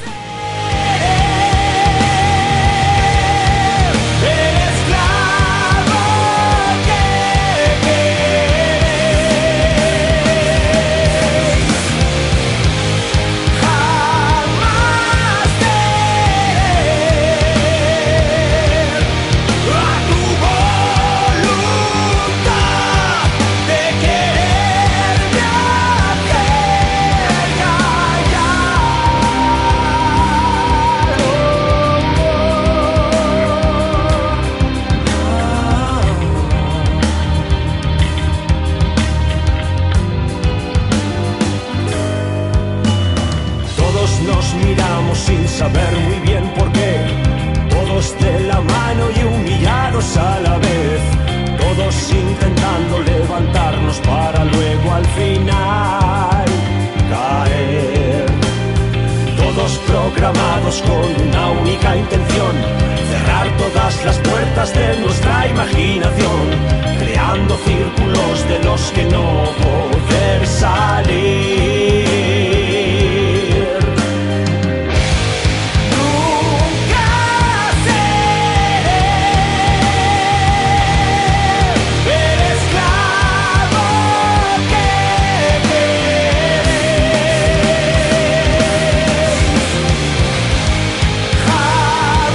Sin saber muy bien por qué, todos de la mano y humillados a la vez, todos intentando levantarnos para luego al final caer, todos programados con una única intención, cerrar todas las puertas de nuestra imaginación, creando círculos de los que no poder salir.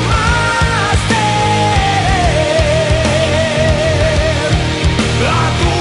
A tu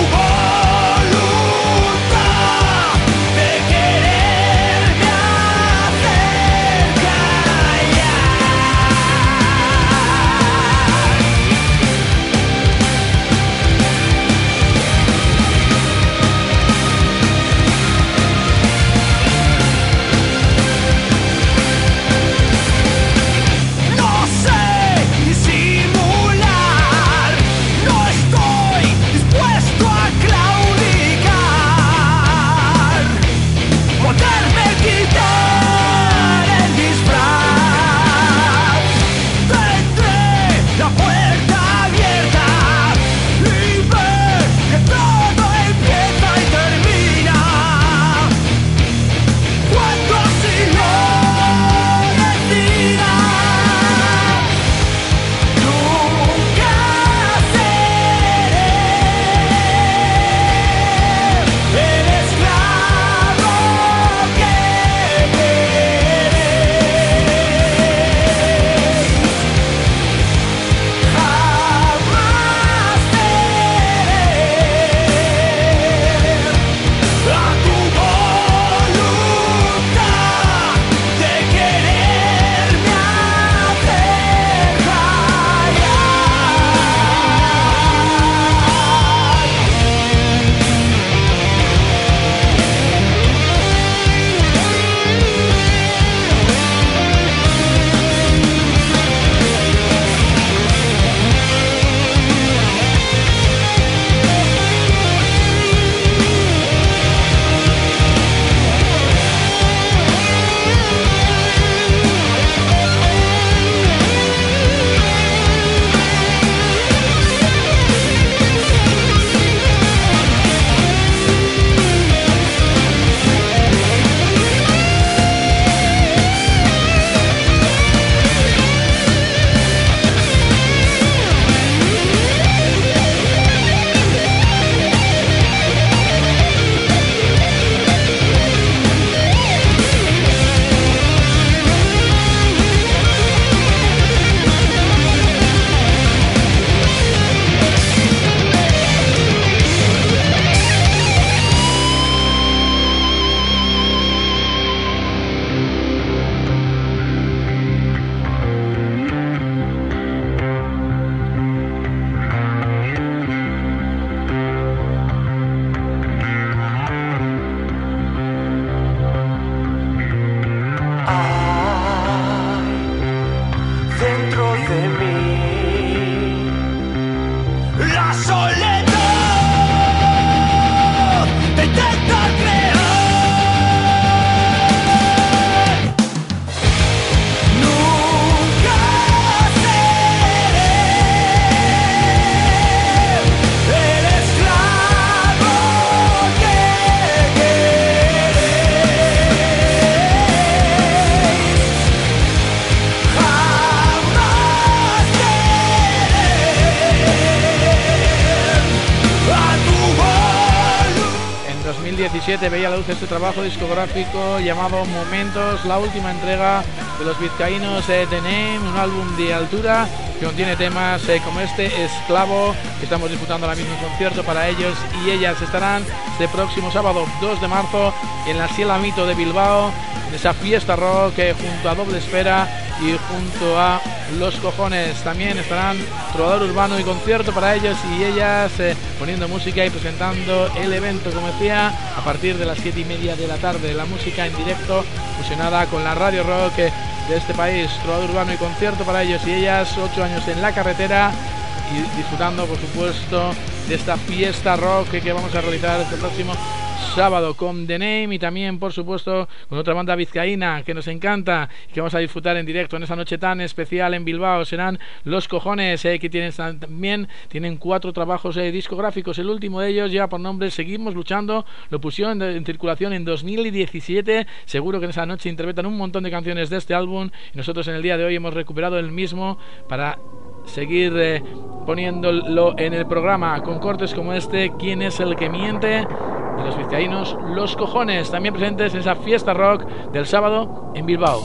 diecisiete veía la luz este trabajo discográfico llamado Momentos, la última entrega de los vizcaínos eh, The Name, un álbum de altura que contiene temas eh, como este Esclavo, que estamos disputando ahora mismo un concierto para ellos y ellas. Estarán este próximo sábado dos de marzo en la Siela Mito de Bilbao, en esa fiesta rock eh, junto a Doble Esfera y junto a Los Cojones. También estarán Trovador Urbano y concierto para ellos y ellas eh, poniendo música y presentando el evento, como decía, a partir de las siete y media de la tarde. La música en directo fusionada con la radio rock eh, de este país. Trovador Urbano y concierto para ellos y ellas, ocho años en la carretera y disfrutando, por supuesto, de esta fiesta rock que, que vamos a realizar este próximo sábado con The Name y también, por supuesto, con otra banda vizcaína que nos encanta y que vamos a disfrutar en directo en esa noche tan especial en Bilbao. Serán Los Cojones, eh, que tienen también tienen cuatro trabajos eh, discográficos. El último de ellos lleva por nombre Seguimos Luchando, lo pusieron en, en circulación en dos mil diecisiete. Seguro que en esa noche interpretan un montón de canciones de este álbum y nosotros en el día de hoy hemos recuperado el mismo para seguir eh, poniéndolo en el programa con cortes como este, ¿Quién es el que miente?, de los vizcaínos Los Cojones, también presentes en esa fiesta rock del sábado en Bilbao.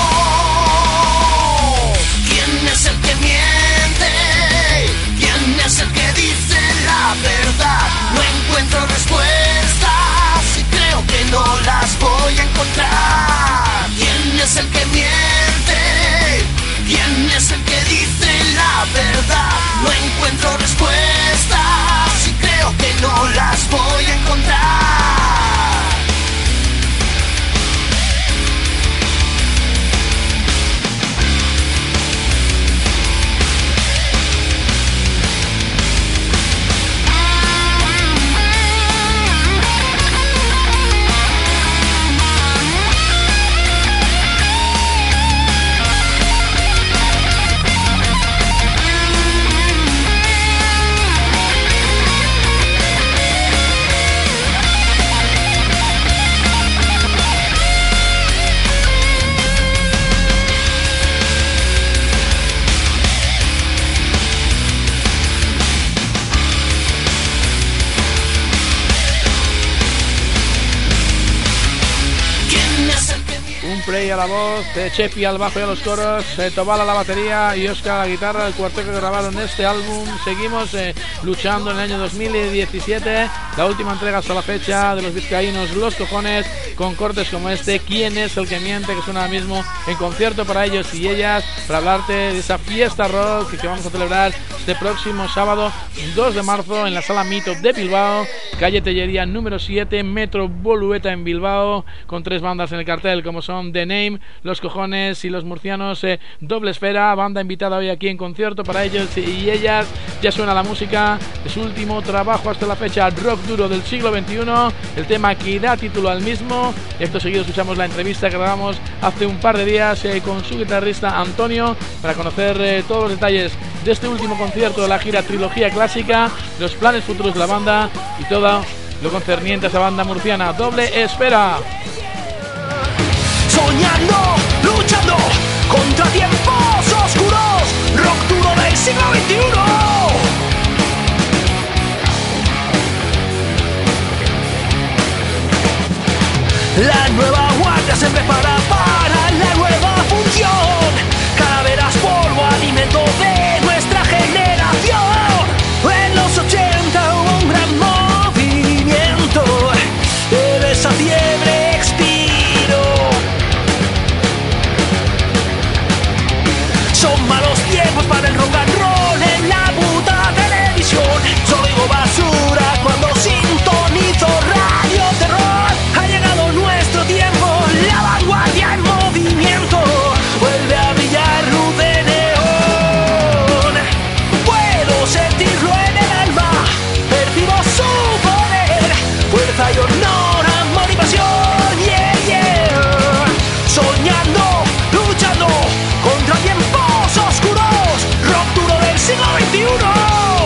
¿Quién es Prey a la voz, eh, Chepi al bajo y a los coros, eh, Tobal a la batería y Oscar a la guitarra, el cuarteto que grabaron este álbum. Seguimos eh, luchando en el año dos mil diecisiete, la última entrega hasta la fecha de los vizcaínos Los Cojones, con cortes como este, ¿Quién es el que miente?, que suena ahora mismo en concierto para ellos y ellas, para hablarte de esa fiesta rock que vamos a celebrar este próximo sábado dos de marzo en la Sala Mito de Bilbao, calle Tellería número siete, Metro Bolueta en Bilbao, con tres bandas en el cartel como son The Name, Los Cojones y los murcianos eh, Doble Esfera, banda invitada hoy aquí en concierto para ellos y ellas. Ya suena la música de su último trabajo hasta la fecha, rock duro del siglo veintiuno, el tema que da título al mismo. Esto seguido escuchamos la entrevista que grabamos hace un par de días eh, con su guitarrista Antonio, para conocer eh, todos los detalles de este último concierto de la gira Trilogía Clásica, los planes futuros de la banda y todo lo concerniente a esa banda murciana Doble Esfera. Soñando, luchando contra tiempos oscuros, rock duro del siglo veintiuno. La nueva guardia se prepara para la nueva función. Calaveras, polvo, alimento de nuestra generación. En los ochenta hubo un gran movimiento, pero esa fiebre expiró. Son malos tiempos para el rock and roll en la puta televisión. Solo digo basura cuando sintonizo Radio Terror. Ha llegado nuestro tiempo, la vanguardia en movimiento. Vuelve a brillar luz de neón. Puedo sentirlo en el alma, percibo su poder. Fuerza y honor, amor y pasión, yeah, yeah. Soñando, luchando contra tiempos oscuros, rock duro del siglo veintiuno.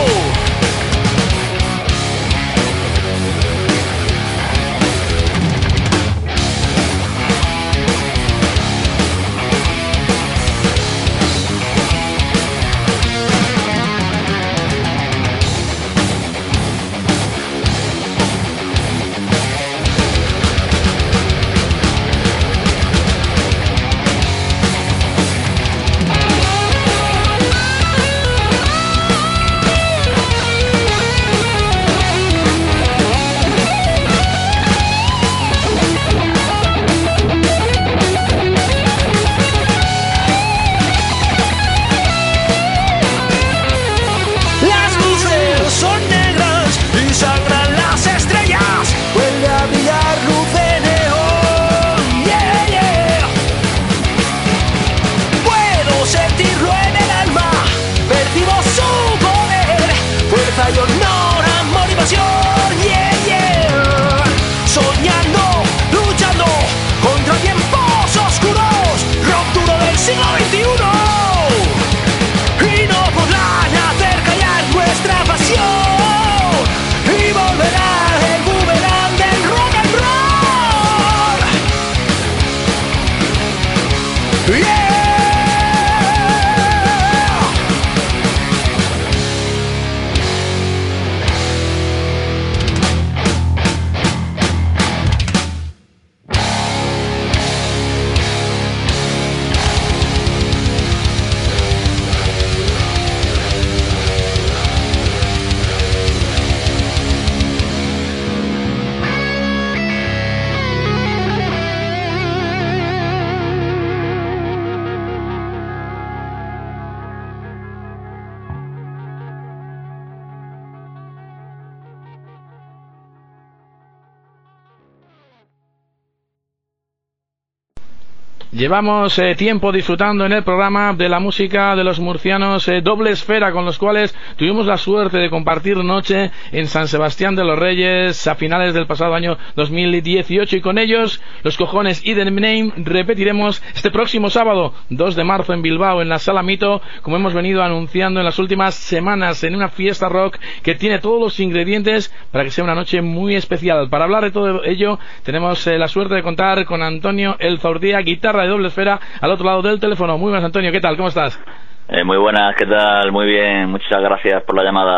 Llevamos eh, tiempo disfrutando en el programa de la música de los murcianos eh, Doble Esfera, con los cuales tuvimos la suerte de compartir noche en San Sebastián de los Reyes a finales del pasado año dos mil dieciocho, y con ellos Los Cojones y The Name repetiremos este próximo sábado dos de marzo en Bilbao en la Sala Mito, como hemos venido anunciando en las últimas semanas, en una fiesta rock que tiene todos los ingredientes para que sea una noche muy especial. Para hablar de todo ello tenemos eh, la suerte de contar con Antonio El Zordía, guitarra de Doble Esfera, al otro lado del teléfono. Muy buenas, Antonio, ¿qué tal? ¿Cómo estás? Eh, muy buenas, ¿qué tal? Muy bien, muchas gracias por la llamada.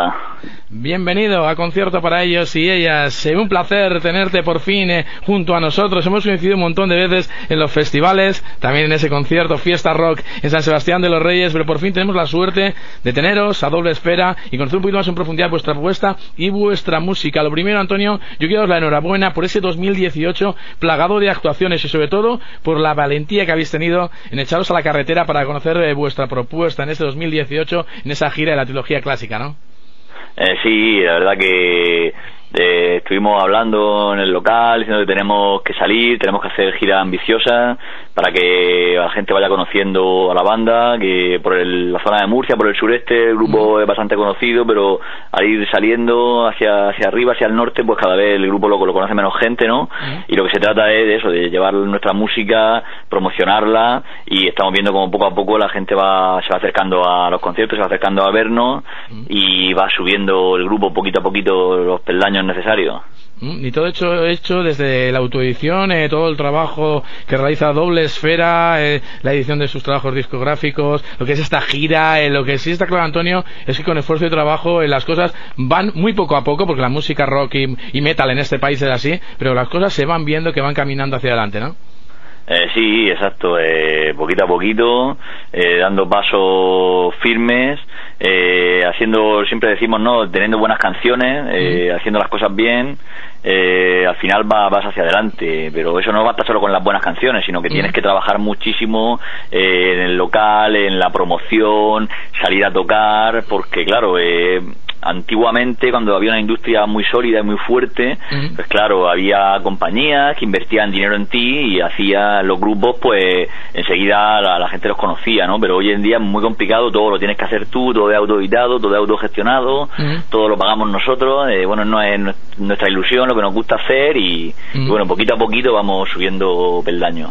Bienvenido a Concierto para ellos y ellas. Eh, un placer tenerte por fin eh, junto a nosotros. Hemos coincidido un montón de veces en los festivales, también en ese concierto Fiesta Rock en San Sebastián de los Reyes, pero por fin tenemos la suerte de teneros a doble esfera y conocer un poquito más en profundidad vuestra propuesta y vuestra música. Lo primero, Antonio, yo quiero daros la enhorabuena por ese dos mil dieciocho plagado de actuaciones y sobre todo por la valentía que habéis tenido en echaros a la carretera para conocer eh, vuestra propuesta en este dos mil dieciocho, en esa gira de la trilogía clásica, ¿no? Eh, sí, la verdad que eh, estuvimos hablando en el local diciendo que tenemos que salir, tenemos que hacer giras ambiciosas para que la gente vaya conociendo a la banda, que por el, la zona de Murcia, por el sureste, el grupo es bastante conocido, pero al ir saliendo hacia hacia arriba, hacia el norte, pues cada vez el grupo lo, lo conoce menos gente, ¿no? Y lo que se trata es de eso, de llevar nuestra música, promocionarla, y estamos viendo como poco a poco la gente va se va acercando a los conciertos, se va acercando a vernos y va subiendo el grupo poquito a poquito los peldaños necesarios. Y todo hecho hecho desde la autoedición, eh, todo el trabajo que realiza Doble Esfera, eh, la edición de sus trabajos discográficos, lo que es esta gira, eh, lo que sí está claro, Antonio, es que con esfuerzo y trabajo eh, las cosas van muy poco a poco, porque la música rock y, y metal en este país es así, pero las cosas se van viendo que van caminando hacia adelante, ¿no? Eh, sí, exacto, eh, poquito a poquito, eh, dando pasos firmes, eh, haciendo, siempre decimos, no, teniendo buenas canciones, eh, mm. haciendo las cosas bien, eh, al final va, vas hacia adelante, pero eso no basta solo con las buenas canciones, sino que mm. tienes que trabajar muchísimo eh, en el local, en la promoción, salir a tocar, porque claro, eh, antiguamente, cuando había una industria muy sólida y muy fuerte, uh-huh. pues claro, había compañías que invertían dinero en ti y hacían los grupos, pues enseguida la, la gente los conocía, ¿no? Pero hoy en día es muy complicado, todo lo tienes que hacer tú, todo es autoeditado, todo es autogestionado, uh-huh. todo lo pagamos nosotros, eh, bueno, no es nuestra ilusión, lo que nos gusta hacer y, uh-huh. y bueno, poquito a poquito vamos subiendo peldaños.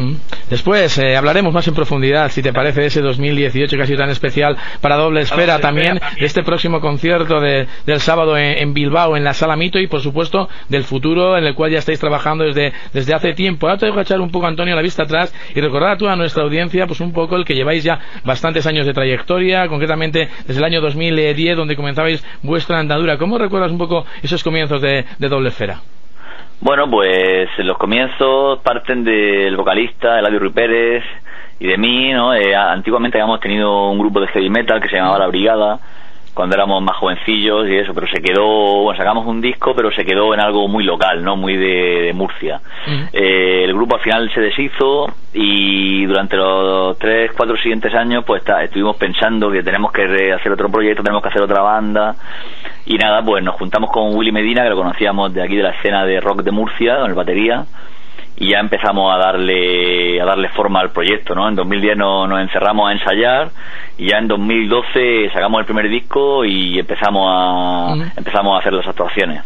Después eh, hablaremos más en profundidad, si te parece, de ese dos mil dieciocho que ha sido tan especial para Doble Esfera, también de este próximo concierto de, del sábado en, en Bilbao, en la Sala Mito, y por supuesto del futuro en el cual ya estáis trabajando desde, desde hace tiempo. Ahora te dejo echar un poco, Antonio, la vista atrás y recordar a toda nuestra audiencia pues un poco el que lleváis ya bastantes años de trayectoria, concretamente desde el año dos mil diez, donde comenzabais vuestra andadura. ¿Cómo recuerdas un poco esos comienzos de, de Doble Esfera? Bueno, pues los comienzos parten del vocalista Eladio Ruiz Pérez y de mí, ¿no? Eh, antiguamente habíamos tenido un grupo de heavy metal que se llamaba La Brigada, cuando éramos más jovencillos y eso, pero se quedó, bueno, sacamos un disco, pero se quedó en algo muy local, ¿no? Muy de, de Murcia. Uh-huh. Eh, el grupo al final se deshizo y durante los tres, cuatro siguientes años, pues ta, estuvimos pensando que tenemos que hacer otro proyecto, tenemos que hacer otra banda. Y nada, pues nos juntamos con Willy Medina, que lo conocíamos de aquí de la escena de rock de Murcia, con el batería, y ya empezamos a darle a darle forma al proyecto, ¿no? En dos mil diez nos, nos encerramos a ensayar y ya en dos mil doce sacamos el primer disco y empezamos a uh-huh. empezamos a hacer las actuaciones.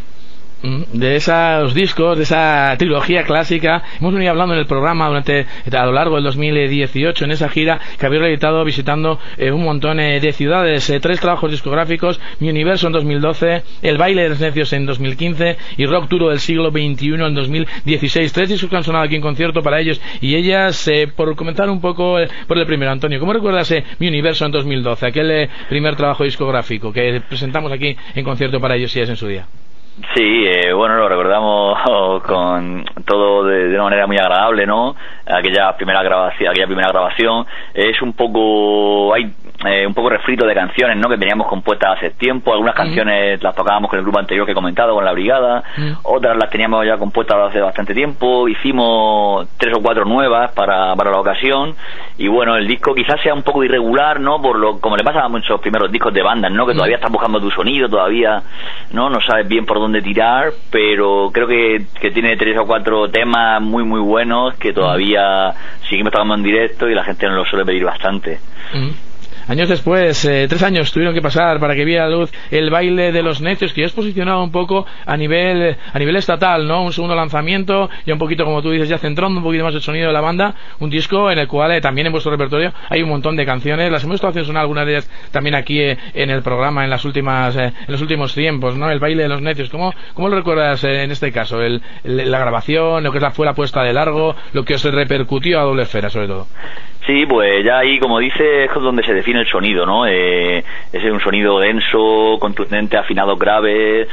De esos discos, de esa trilogía clásica, hemos venido hablando en el programa durante a lo largo del dos mil dieciocho, en esa gira que habéis realizado visitando eh, un montón eh, de ciudades, eh, tres trabajos discográficos: Mi Universo en dos mil doce, El Baile de los Necios en dos mil quince y Rock Duro del Siglo veintiuno en dos mil dieciséis. Tres discos que han sonado aquí en concierto para ellos y ellas. Eh, por comenzar un poco eh, por el primero, Antonio, ¿cómo recuerdas eh, Mi Universo en dos mil doce, aquel eh, primer trabajo discográfico que presentamos aquí en concierto para ellos y ellas en su día? Sí, eh, bueno, lo recordamos con todo de, de una manera muy agradable, ¿no? Aquella primera grabación, aquella primera grabación es un poco, hay eh, un poco refrito de canciones, ¿no? Que teníamos compuestas hace tiempo. Algunas uh-huh. canciones las tocábamos con el grupo anterior que he comentado, con La Brigada. Uh-huh. Otras las teníamos ya compuestas hace bastante tiempo. Hicimos tres o cuatro nuevas para para la ocasión. Y bueno, el disco quizás sea un poco irregular, ¿no? Por lo como le pasa a muchos primeros discos de bandas, ¿no? Que uh-huh. todavía estás buscando tu sonido, todavía no no sabes bien por dónde tirar, pero creo que, que tiene tres o cuatro temas muy muy buenos que todavía seguimos tocando en directo y la gente nos lo suele pedir bastante. Uh-huh. Años después, eh, tres años tuvieron que pasar para que viera la luz El Baile de los Necios, que ya es posicionado un poco a nivel a nivel estatal, ¿no? Un segundo lanzamiento, ya un poquito, como tú dices, ya centrando un poquito más el sonido de la banda, un disco en el cual eh, también en vuestro repertorio hay un montón de canciones, las hemos estado haciendo sonar algunas de ellas también aquí eh, en el programa en las últimas eh, en los últimos tiempos, ¿no? El Baile de los Necios, ¿cómo, cómo lo recuerdas eh, en este caso? El, el, la grabación, lo que fue la puesta de largo, lo que os repercutió a Doble Esfera, sobre todo. Sí, pues ya ahí, como dice, es donde se define el sonido, ¿no? Eh, es un sonido denso, contundente, afinado grave,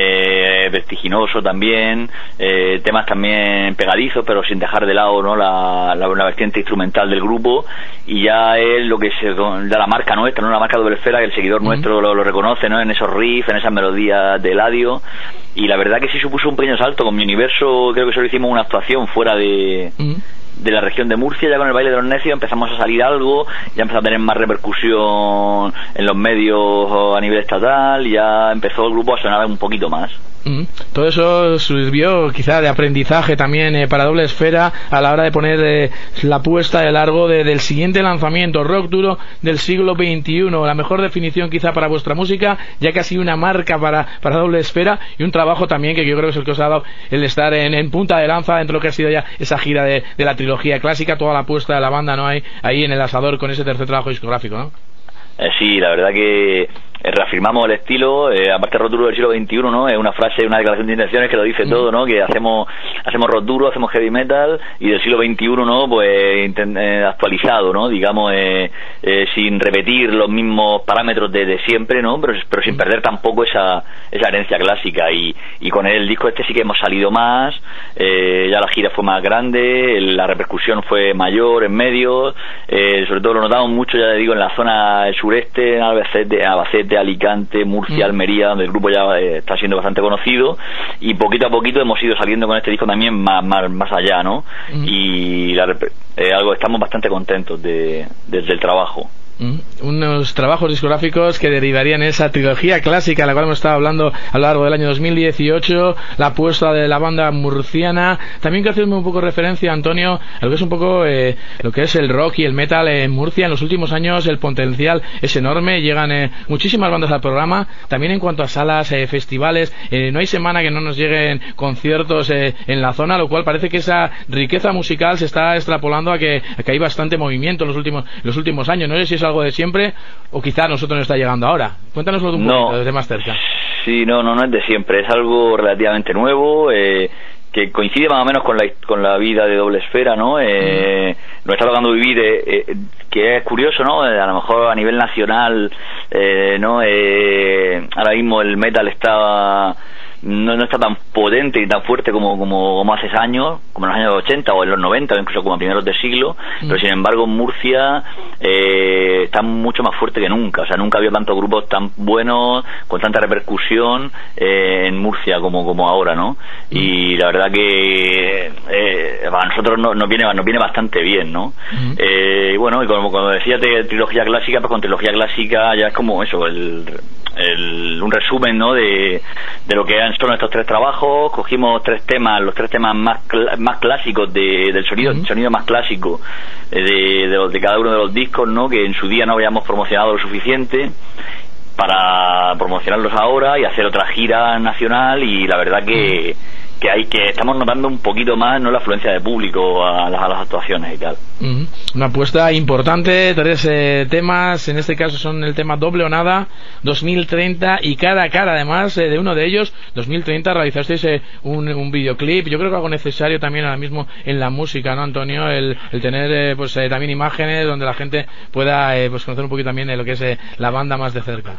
eh, vertiginoso también, eh, temas también pegadizos, pero sin dejar de lado, ¿no? La, la, la vertiente instrumental del grupo, y ya es lo que se da la marca nuestra, ¿no? La marca Doble Esfera, que el seguidor uh-huh. nuestro lo, lo reconoce, ¿no? En esos riffs, en esas melodías de Eladio, y la verdad que sí supuso un pequeño salto. Con Mi Universo creo que solo hicimos una actuación fuera de... Uh-huh. de la región de Murcia. Ya con el Baile de los Necios empezamos a salir algo, ya empezó a tener más repercusión en los medios a nivel estatal, ya empezó el grupo a sonar un poquito más. Mm. Todo eso sirvió quizá de aprendizaje también eh, para Doble Esfera a la hora de poner eh, la puesta de largo de, del siguiente lanzamiento, rock duro del siglo veintiuno, la mejor definición quizá para vuestra música, ya que ha sido una marca para, para Doble Esfera, y un trabajo también que yo creo que es el que os ha dado el estar en, en punta de lanza dentro de lo que ha sido ya esa gira de, de la trilogía clásica, toda la puesta de la banda, ¿no? Hay ahí en el asador con ese tercer trabajo discográfico, ¿no? Eh, sí, la verdad que Eh, reafirmamos el estilo, eh, aparte rock duro del siglo veintiuno, ¿no? Es una frase, una declaración de intenciones que lo dice mm. todo, ¿no? Que hacemos hacemos rock duro, hacemos heavy metal, y del siglo veintiuno, ¿no? Pues intent, eh, actualizado, ¿no? Digamos, eh, eh, sin repetir los mismos parámetros de, de siempre, ¿no? Pero, pero sin perder tampoco esa esa herencia clásica, y, y con el disco este sí que hemos salido más, eh, ya la gira fue más grande, el, la repercusión fue mayor en medios, eh, sobre todo lo notamos mucho, ya digo, en la zona sureste, en Albacete, Albacete, Alicante, Murcia, Almería, donde el grupo ya eh, está siendo bastante conocido, y poquito a poquito hemos ido saliendo con este disco también más más, más allá, ¿no? Mm. Y la, eh, algo estamos bastante contentos de, desde el trabajo. Mm. Unos trabajos discográficos que derivarían esa trilogía clásica a la cual hemos estado hablando a lo largo del año dos mil dieciocho, la apuesta de la banda murciana. También que hacerme un poco referencia, Antonio, a lo que es un poco eh, lo que es el rock y el metal en Murcia. En los últimos años el potencial es enorme, llegan eh, muchísimas bandas al programa. También en cuanto a salas, eh, festivales, eh, no hay semana que no nos lleguen conciertos eh, en la zona, lo cual parece que esa riqueza musical se está extrapolando a que, a que hay bastante movimiento en los últimos, los últimos años. No sé si es algo de siempre o quizá a nosotros nos está llegando ahora. Cuéntanoslo un no, poquito desde más cerca. Sí, no, no, no es de siempre, es algo relativamente nuevo, eh, que coincide más o menos con la con la vida de Doble Esfera, ¿no? Eh, mm. Nos está tocando vivir, eh, eh, que es curioso, ¿no? A lo mejor a nivel nacional, eh, ¿no? Eh, ahora mismo el metal está No, no está tan potente y tan fuerte como, como, como hace años, como en los años ochenta o en los noventa, o incluso como a primeros de siglo, mm. pero sin embargo en Murcia eh, está mucho más fuerte que nunca. O sea, nunca había tantos grupos tan buenos, con tanta repercusión eh, en Murcia como, como ahora, ¿no? Mm. Y la verdad que eh, a nosotros nos, nos viene nos viene bastante bien, ¿no? Mm. Eh, y bueno, y como, como decía, de trilogía clásica, pues con trilogía clásica ya es como eso, el, el un resumen, ¿no? De, de lo que han son estos tres trabajos. Cogimos tres temas, los tres temas más cl- más clásicos de, del sonido, uh-huh. sonido más clásico eh, de, de, los, de cada uno de los discos, ¿no? Que en su día no habíamos promocionado lo suficiente para promocionarlos ahora y hacer otra gira nacional, y la verdad que uh-huh. que hay que estamos notando un poquito más, no, la afluencia de público a las, a las actuaciones y tal. Uh-huh. Una apuesta importante, tres eh, temas, en este caso son el tema Doble o Nada, dos mil treinta y Cara a Cara. Además eh, de uno de ellos, dos mil treinta, realizasteis eh, un, un videoclip. Yo creo que algo necesario también ahora mismo en la música, ¿no, Antonio? El, el tener eh, pues eh, también imágenes donde la gente pueda eh, pues conocer un poquito también de lo que es eh, la banda más de cerca.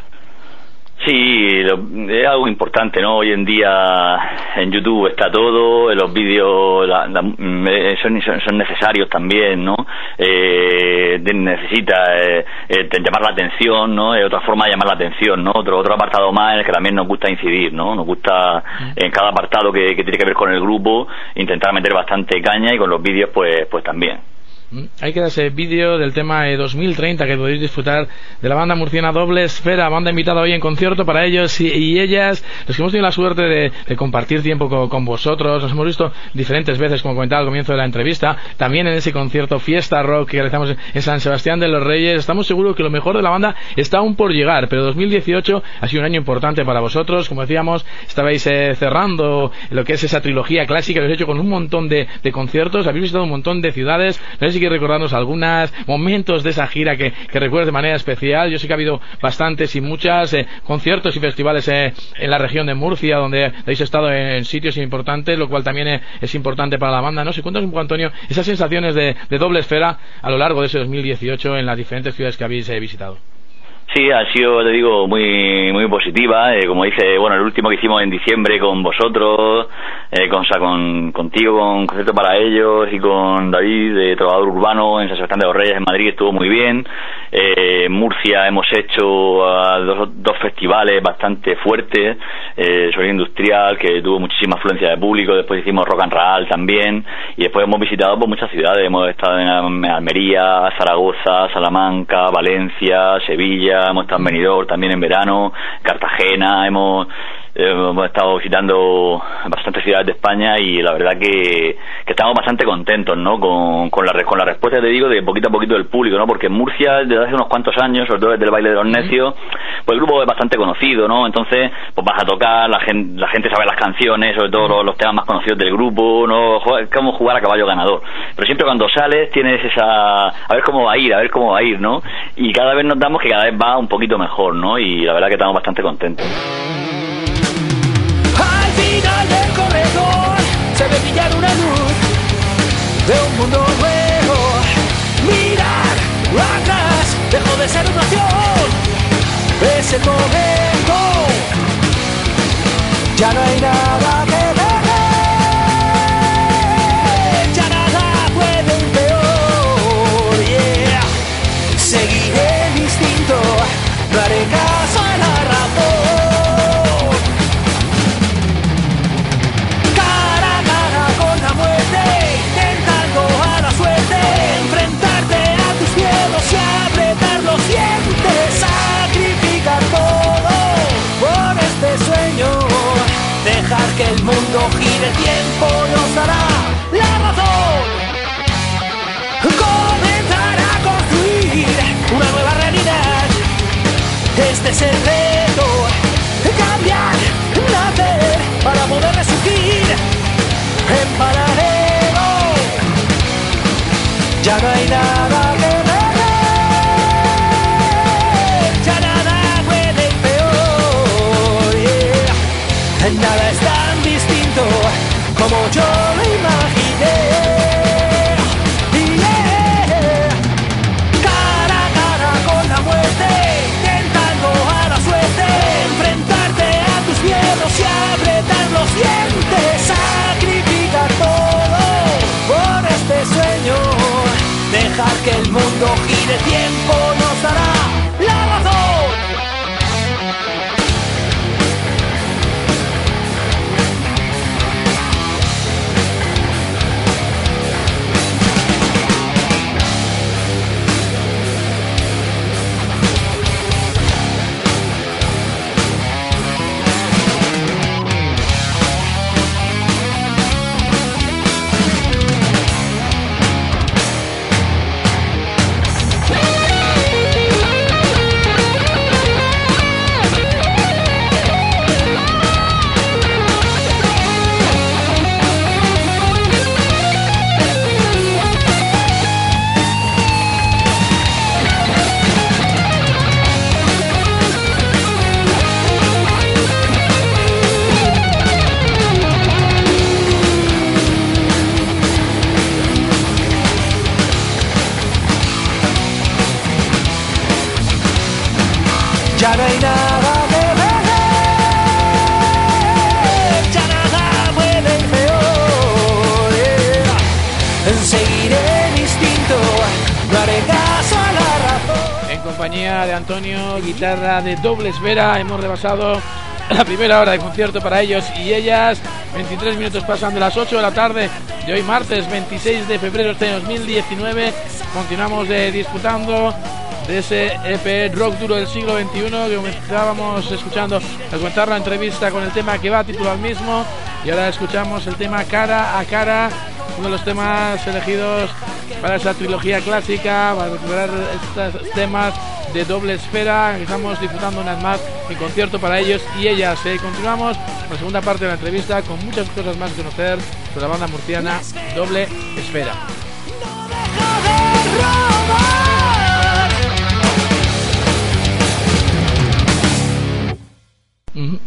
Sí, lo, es algo importante, ¿no? Hoy en día en YouTube está todo, los vídeos la, la, son, son necesarios también, ¿no? Eh, necesita eh, eh, llamar la atención, ¿no? Es otra forma de llamar la atención, ¿no? Otro otro apartado más en el que también nos gusta incidir, ¿no? Nos gusta en cada apartado que, que tiene que ver con el grupo intentar meter bastante caña, y con los vídeos pues pues también. Hay que dar ese vídeo del tema de dos mil treinta que podéis disfrutar de la banda murciana Doble Esfera, banda invitada hoy en concierto para ellos y, y ellas, los que hemos tenido la suerte de, de compartir tiempo con, con vosotros. Nos hemos visto diferentes veces, como comentaba al comienzo de la entrevista, también en ese concierto Fiesta Rock que realizamos en San Sebastián de los Reyes. Estamos seguros que lo mejor de la banda está aún por llegar, pero dos mil dieciocho ha sido un año importante para vosotros. Como decíamos, estabais eh, cerrando lo que es esa trilogía clásica, lo habéis hecho con un montón de, de conciertos, habéis visitado un montón de ciudades. No sé si que recordarnos algunos momentos de esa gira que, que recuerdes de manera especial. Yo sé que ha habido bastantes y muchas eh, conciertos y festivales eh, en la región de Murcia, donde habéis estado en, en sitios importantes, lo cual también es, es importante para la banda, ¿no? Si cuentas un poco, Antonio, esas sensaciones de, de Doble Esfera a lo largo de ese dos mil dieciocho en las diferentes ciudades que habéis eh, visitado. Sí, ha sido, te digo, muy muy positiva. Eh, como dice, bueno, el último que hicimos en diciembre con vosotros, eh, con, o sea, con contigo, con Concierto para Ellos y con David, de Trovador Urbano, en San Sebastián de los Reyes, en Madrid, estuvo muy bien. Eh, en Murcia hemos hecho uh, dos, dos festivales bastante fuertes, eh, Sonido Industrial, que tuvo muchísima afluencia de público. Después hicimos Rock and Roll también, y después hemos visitado por muchas ciudades. Hemos estado en Almería, Zaragoza, Salamanca, Valencia, Sevilla. Hemos estado en Benidorm también en verano, Cartagena, hemos, eh, hemos estado visitando bastantes ciudades de España, y la verdad que, que estamos bastante contentos, ¿no? Con, con, la, con la respuesta, te digo, de poquito a poquito del público, ¿no? Porque en Murcia, desde hace unos cuantos años, sobre todo desde el Baile de los Necios, pues el grupo es bastante conocido, ¿no? Entonces, pues vas a tocar, la gente, la gente sabe las canciones, sobre todo los, los temas más conocidos del grupo, ¿no? Es como jugar a caballo ganador. Pero siempre cuando sales tienes esa... a ver cómo va a ir, a ver cómo va a ir, ¿no? Y cada vez notamos que cada vez va un poquito mejor, ¿no? Y la verdad que estamos bastante contentos. Al final del corredor se ve brillar una luz de un mundo nuevo. Mirar atrás dejó de ser una opción. Es el momento. Ya no hay nada que ver. Ya nada puede ir peor. Yeah. Seguiré el instinto. No haré caso a la razón. Cara a cara con la muerte, intentando a la suerte enfrentarte a tus miedos y apretar los dientes, sacrificar todo por este sueño, dejar que el mundo gire, el tiempo nos dará la razón. Comenzar a construir una nueva realidad. Este es el reto, cambiar, nacer, para poder resurgir en paralelo. Ya no hay nada que ver, ya nada puede ir peor, yeah. Nada es tan distinto como yo lo imaginé. Yeah. Cara a cara con la muerte, enfrentarte a tus miedos y apretar los dientes, sacrificar todo por este sueño, dejar que el mundo gire, tiempo nos dará la razón. Ya no hay nada que ver, ya nada puede ir peor, yeah. Seguiré el instinto, no haré caso a la razón. En compañía de Antonio, guitarra de Doble Esfera, hemos rebasado la primera hora de concierto para ellos y ellas. veintitrés minutos pasan de las ocho de la tarde de hoy, martes veintiséis de febrero de dos mil diecinueve. Continuamos eh, disfrutando de ese E P rock duro del siglo veintiuno que estábamos escuchando al contar la entrevista con el tema que va a titular mismo, y ahora escuchamos el tema Cara a Cara, uno de los temas elegidos para esa trilogía clásica, para recuperar estos temas de Doble Esfera que estamos disfrutando unas más en concierto para ellos y ellas. Eh, continuamos con la segunda parte de la entrevista con muchas cosas más que conocer sobre la banda murciana Doble Esfera. No dejo de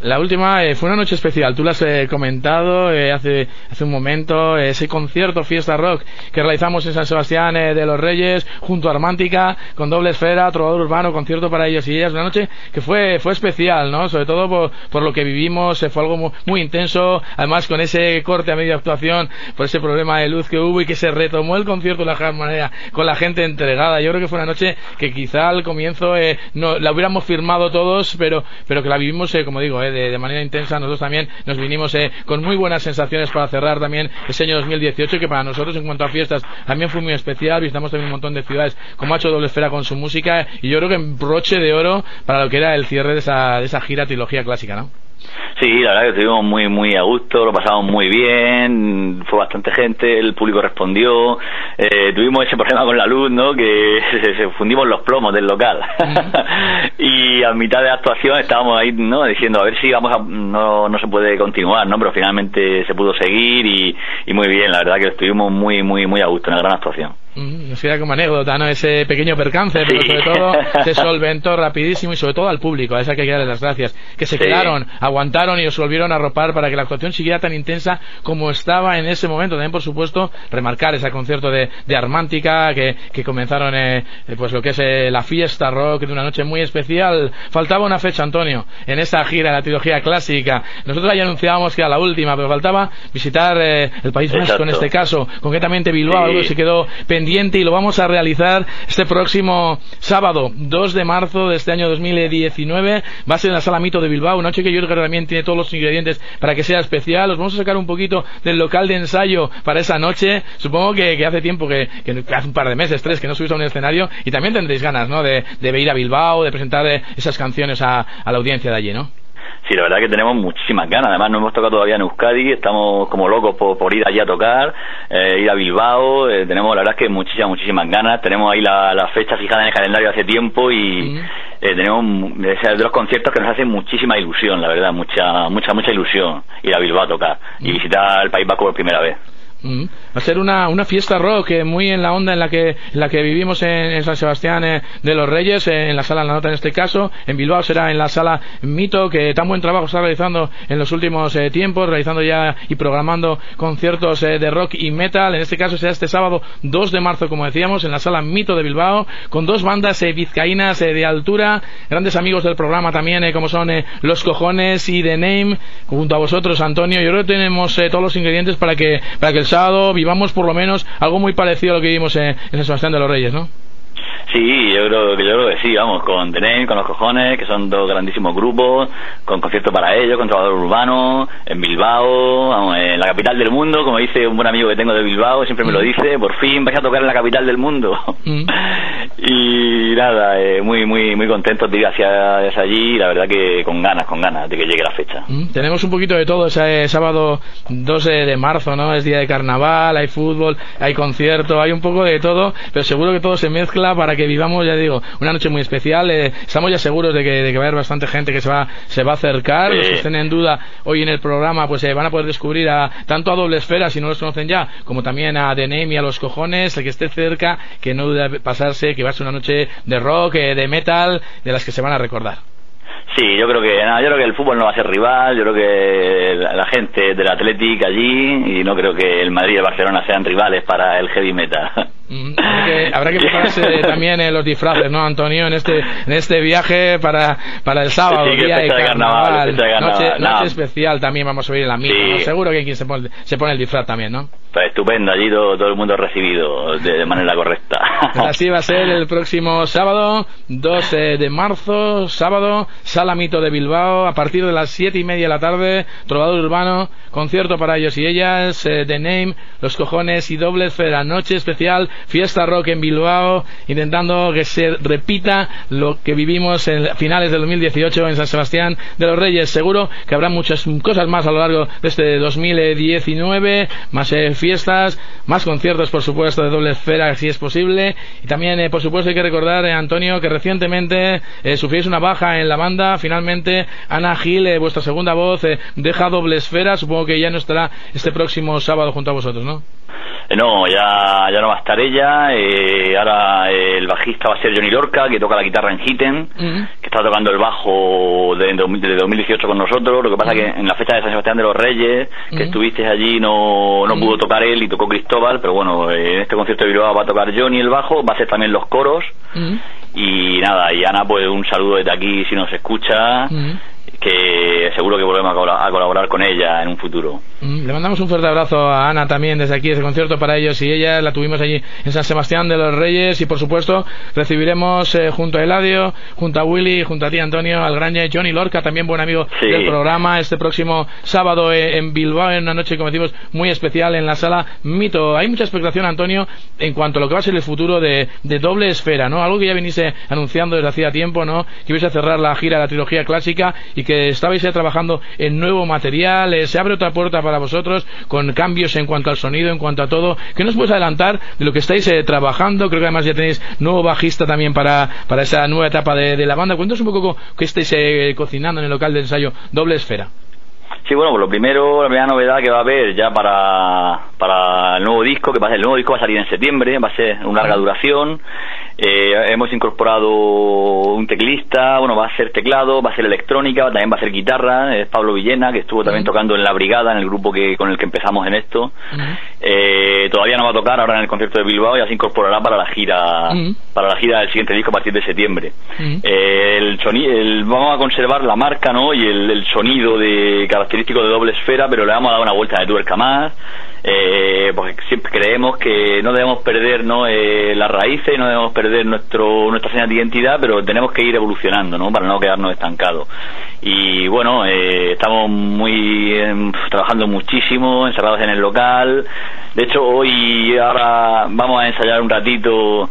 La última eh, fue una noche especial, tú lo has eh, comentado eh, hace hace un momento, eh, ese concierto Fiesta Rock que realizamos en San Sebastián eh, de los Reyes junto a Armántica, con Doble Esfera, Trovador Urbano, concierto para ellos y ellas, una noche que fue fue especial, ¿no? Sobre todo por, por lo que vivimos, eh, fue algo muy, muy intenso, además con ese corte a media actuación, por ese problema de luz que hubo y que se retomó el concierto de la mejor manera, con la gente entregada. Yo creo que fue una noche que quizá al comienzo eh, no la hubiéramos firmado todos, pero pero que la vivimos, eh, como digo, eh, de, de manera intensa. Nosotros también nos vinimos eh, con muy buenas sensaciones para cerrar también ese año dos mil dieciocho, que para nosotros en cuanto a fiestas también fue muy especial. Visitamos también un montón de ciudades, como ha hecho Doble Esfera con su música, y yo creo que en broche de oro para lo que era el cierre de esa, de esa gira trilogía clásica, ¿no? Sí, la verdad que estuvimos muy muy a gusto, lo pasamos muy bien, fue bastante gente, el público respondió, eh, tuvimos ese problema con la luz, ¿no? Que se, se fundimos los plomos del local. Y a mitad de actuación estábamos ahí, ¿no? Diciendo a ver si vamos a, no no se puede continuar, ¿no? Pero finalmente se pudo seguir y, y muy bien, la verdad que estuvimos muy muy muy a gusto, una gran actuación. Mm, nos queda como anécdota, ¿no? Ese pequeño percance, pero sí. sobre todo se solventó rapidísimo, y sobre todo al público, a esa que hay que darle las gracias, que se sí. quedaron, aguantaron y os volvieron a arropar para que la actuación siguiera tan intensa como estaba en ese momento. También, por supuesto, remarcar ese concierto de, de Armántica que, que comenzaron eh, pues lo que es eh, la Fiesta Rock de una noche muy especial. Faltaba una fecha, Antonio, en esa gira de la trilogía clásica. Nosotros ya anunciábamos que era la última, pero faltaba visitar eh, el País Vasco en este caso, concretamente Bilbao, sí. algo que se quedó pendiente, y lo vamos a realizar este próximo sábado dos de marzo de este año dos mil diecinueve. Va a ser en la Sala Mito de Bilbao, una noche que yo creo que también tiene todos los ingredientes para que sea especial. Os vamos a sacar un poquito del local de ensayo para esa noche. Supongo que, que hace tiempo que, que hace un par de meses, tres, que no subís a un escenario, y también tendréis ganas, ¿no? De, de ir a Bilbao, de presentar esas canciones a, a la audiencia de allí, ¿no? Sí, la verdad que tenemos muchísimas ganas. Además, no hemos tocado todavía en Euskadi, estamos como locos por, por ir allí a tocar, eh, ir a Bilbao. Eh, tenemos, la verdad, es que muchísimas, muchísimas ganas. Tenemos ahí la, la fecha fijada en el calendario hace tiempo y mm. eh, tenemos es de los conciertos que nos hacen muchísima ilusión, la verdad, mucha, mucha, mucha ilusión ir a Bilbao a tocar mm. y visitar el País Vasco por primera vez. Mm. Va a ser una, una fiesta rock eh, muy en la onda en la que en la que vivimos en, en San Sebastián eh, de los Reyes, eh, en la Sala La Nota en este caso. En Bilbao será en la Sala Mito, que tan buen trabajo está realizando en los últimos eh, tiempos, realizando ya y programando conciertos eh, de rock y metal. En este caso será este sábado dos de marzo, como decíamos, en la Sala Mito de Bilbao, con dos bandas eh, vizcaínas eh, de altura, grandes amigos del programa también, eh, como son eh, Los Cojones y The Name, junto a vosotros, Antonio. Yo creo que tenemos eh, todos los ingredientes para que para que el sábado vivamos por lo menos algo muy parecido a lo que vimos en, en San Sebastián de los Reyes, ¿no? Sí, yo creo que yo creo que sí, vamos, con The Name, con Los Cojones, que son dos grandísimos grupos, con concierto para ellos, con Trovador Urbano, en Bilbao, vamos, en la capital del mundo, como dice un buen amigo que tengo de Bilbao, siempre me lo dice, por fin vais a tocar en la capital del mundo. Mm. Y nada, eh, muy muy muy contentos de ir hacia, hacia allí, y la verdad que con ganas, con ganas de que llegue la fecha. Mm. Tenemos un poquito de todo ese sábado dos de marzo, ¿no? Es día de carnaval, hay fútbol, hay concierto, hay un poco de todo, pero seguro que todo se mezcla para que vivamos, ya digo, una noche muy especial. Eh, estamos ya seguros de que, de que va a haber bastante gente que se va se va a acercar. Sí. Los que estén en duda hoy en el programa, pues eh, van a poder descubrir a tanto a Doble Esfera, si no los conocen ya, como también a The Name y a Los Cojones. El que esté cerca, que no dude pasarse, que va a ser una noche de rock, eh, de metal, de las que se van a recordar. Sí, yo creo que nada, yo creo que el fútbol no va a ser rival, yo creo que la, la gente del Athletic allí, y no creo que el Madrid y el Barcelona sean rivales para el heavy metal. Mm, habrá que, habrá que prepararse también eh, los disfraces, ¿no, Antonio? En este en este viaje para para el sábado, sí, día de carnaval, carnaval, de carnaval. Noche, no. noche especial también vamos a oír en la misma, sí. ¿no? Seguro que hay quien se pone, se pone el disfraz también, ¿no? Pues estupendo, allí todo, todo el mundo recibido de, de manera correcta. Pues así va a ser el próximo sábado, dos de marzo, sábado, Sala Mito de Bilbao, a partir de las siete y media de la tarde, Trovador Urbano, concierto para ellos y ellas, eh, The Name, Los Cojones y Doble Esfera, noche especial, fiesta rock en Bilbao, intentando que se repita lo que vivimos en finales del dos mil dieciocho en San Sebastián de los Reyes. Seguro que habrá muchas cosas más a lo largo de este dos mil diecinueve, más eh, fiestas, más conciertos, por supuesto, de Doble Esfera, si es posible. Y también, eh, por supuesto, hay que recordar, eh, Antonio, que recientemente eh, sufríais una baja en la banda. Finalmente, Ana Gil, eh, vuestra segunda voz, eh, deja Doble Esfera. Supongo que ya no estará este próximo sábado junto a vosotros, ¿no? Eh, no, ya, ya no va a estar ella. Eh, ahora eh, el bajista va a ser Johnny Lorca, que toca la guitarra en Hitten, uh-huh. que está tocando el bajo desde de dos mil dieciocho con nosotros. Lo que pasa es que en la fecha de San Sebastián de los Reyes, que uh-huh. estuviste allí, no, no uh-huh. pudo tocar él y tocó Cristóbal, pero bueno, en este concierto de Bilbao va a tocar Johnny el bajo, va a ser también los coros. Uh-huh. Y nada, y Ana, pues un saludo desde aquí si nos escucha. Uh-huh. Que seguro que volvemos a colaborar con ella en un futuro. Le mandamos un fuerte abrazo a Ana también desde aquí, ese concierto para ellos y ella. La tuvimos allí en San Sebastián de los Reyes y por supuesto recibiremos eh, junto a Eladio, junto a Willy, junto a ti Antonio, al gran Johnny Lorca, también buen amigo sí. del programa, este próximo sábado eh, en Bilbao, en una noche, como decimos, muy especial en la sala Mito. Hay mucha expectación, Antonio, en cuanto a lo que va a ser el futuro de, de Doble Esfera, ¿no? Algo que ya venís anunciando desde hacía tiempo, ¿no? Que vais a cerrar la gira de la trilogía clásica y que estabais ya trabajando en nuevo material. Eh, se abre otra puerta para vosotros con cambios en cuanto al sonido, en cuanto a todo. ¿Qué nos puedes adelantar de lo que estáis eh, trabajando? Creo que además ya tenéis nuevo bajista también para, para esa nueva etapa de, de la banda. Cuéntanos un poco qué estáis eh, cocinando en el local de ensayo Doble Esfera. Sí, bueno, pues lo primero, la primera novedad que va a haber ya para, para el nuevo disco, que va a ser, el nuevo disco va a salir en septiembre, va a ser una larga duración. Eh, hemos incorporado un teclista, bueno, va a ser teclado, va a ser electrónica, también va a ser guitarra. Es Pablo Villena, que estuvo también uh-huh. tocando en La Brigada, en el grupo que con el que empezamos en esto. Uh-huh. Eh, todavía no va a tocar ahora en el concierto de Bilbao, ya se incorporará para la gira uh-huh. para la gira del siguiente disco a partir de septiembre. Uh-huh. Eh, el sonido, el, vamos a conservar la marca, ¿no? Y el, el sonido de característico de Doble Esfera, pero le vamos a dar una vuelta de tuerca más. Eh, porque siempre creemos que no debemos perder, ¿no? eh, las raíces, no debemos perder nuestro nuestra señal de identidad, pero tenemos que ir evolucionando, ¿no? Para no quedarnos estancados. Y bueno, eh, estamos muy eh, trabajando muchísimo, encerrados en el local. De hecho, hoy ahora vamos a ensayar un ratito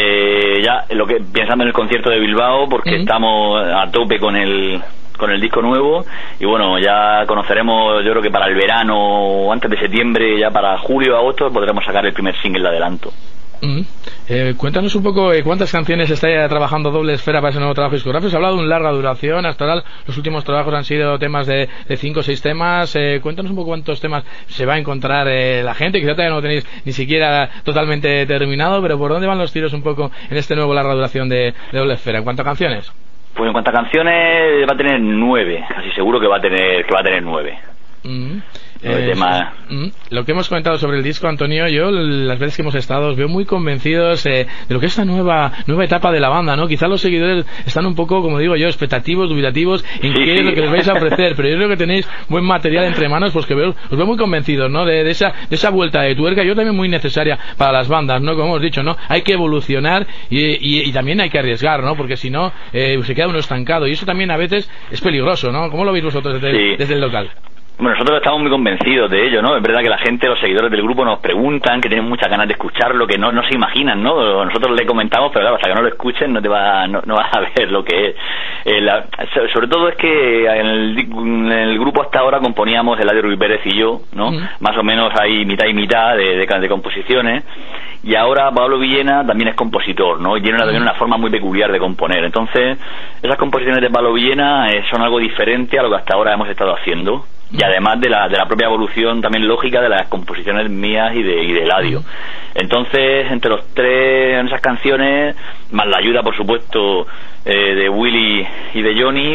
eh, ya lo que pensando en el concierto de Bilbao, porque uh-huh. estamos a tope con el con el disco nuevo y bueno, ya conoceremos, yo creo que para el verano o antes de septiembre, ya para julio o agosto podremos sacar el primer single de adelanto. Mm. Eh, cuéntanos un poco eh, cuántas canciones está ya trabajando Doble Esfera para ese nuevo trabajo discográfico. Se ha hablado de una larga duración, hasta ahora los últimos trabajos han sido temas de, de cinco o seis temas. Eh, cuéntanos un poco cuántos temas se va a encontrar eh, la gente, quizá todavía no lo tenéis ni siquiera totalmente terminado, pero por dónde van los tiros un poco en este nuevo larga duración de, de Doble Esfera, en cuanto a canciones. Pues en cuanto a canciones va a tener nueve, casi seguro que va a tener que va a tener nueve. Mm. Eh, tema... mm, lo que hemos comentado sobre el disco, Antonio, yo las veces que hemos estado os veo muy convencidos eh, de lo que es esta nueva nueva etapa de la banda, ¿no? Quizás los seguidores están un poco, como digo yo, expectativos, dubitativos en sí, qué sí. es lo que les vais a ofrecer, pero yo creo que tenéis buen material entre manos, pues que veo, os veo muy convencidos, ¿no? De, de esa de esa vuelta de tuerca, yo también muy necesaria para las bandas, ¿no? Como hemos dicho, ¿no? Hay que evolucionar y, y, y también hay que arriesgar, ¿no? Porque si no, eh, se queda uno estancado y eso también a veces es peligroso, ¿no? ¿Cómo lo veis vosotros desde, sí. desde el local? Bueno, nosotros estamos muy convencidos de ello, ¿no? Es verdad que la gente, los seguidores del grupo nos preguntan, que tienen muchas ganas de escucharlo, que no, no se imaginan, ¿no? Nosotros le comentamos, pero claro, hasta que no lo escuchen no te va, no, no vas a ver lo que es. Eh, la, sobre todo es que en el, en el grupo hasta ahora componíamos Eladio Ruiz Pérez y yo, ¿no? Mm. Más o menos hay mitad y mitad de, de, de composiciones. Y ahora Pablo Villena también es compositor, ¿no? Y tiene una, también una forma muy peculiar de componer. Entonces, esas composiciones de Pablo Villena eh, son algo diferente a lo que hasta ahora hemos estado haciendo. Y además de la de la propia evolución también lógica de las composiciones mías y de y de Eladio. Entonces, entre los tres en esas canciones, más la ayuda, por supuesto, eh, de Willy y de Johnny,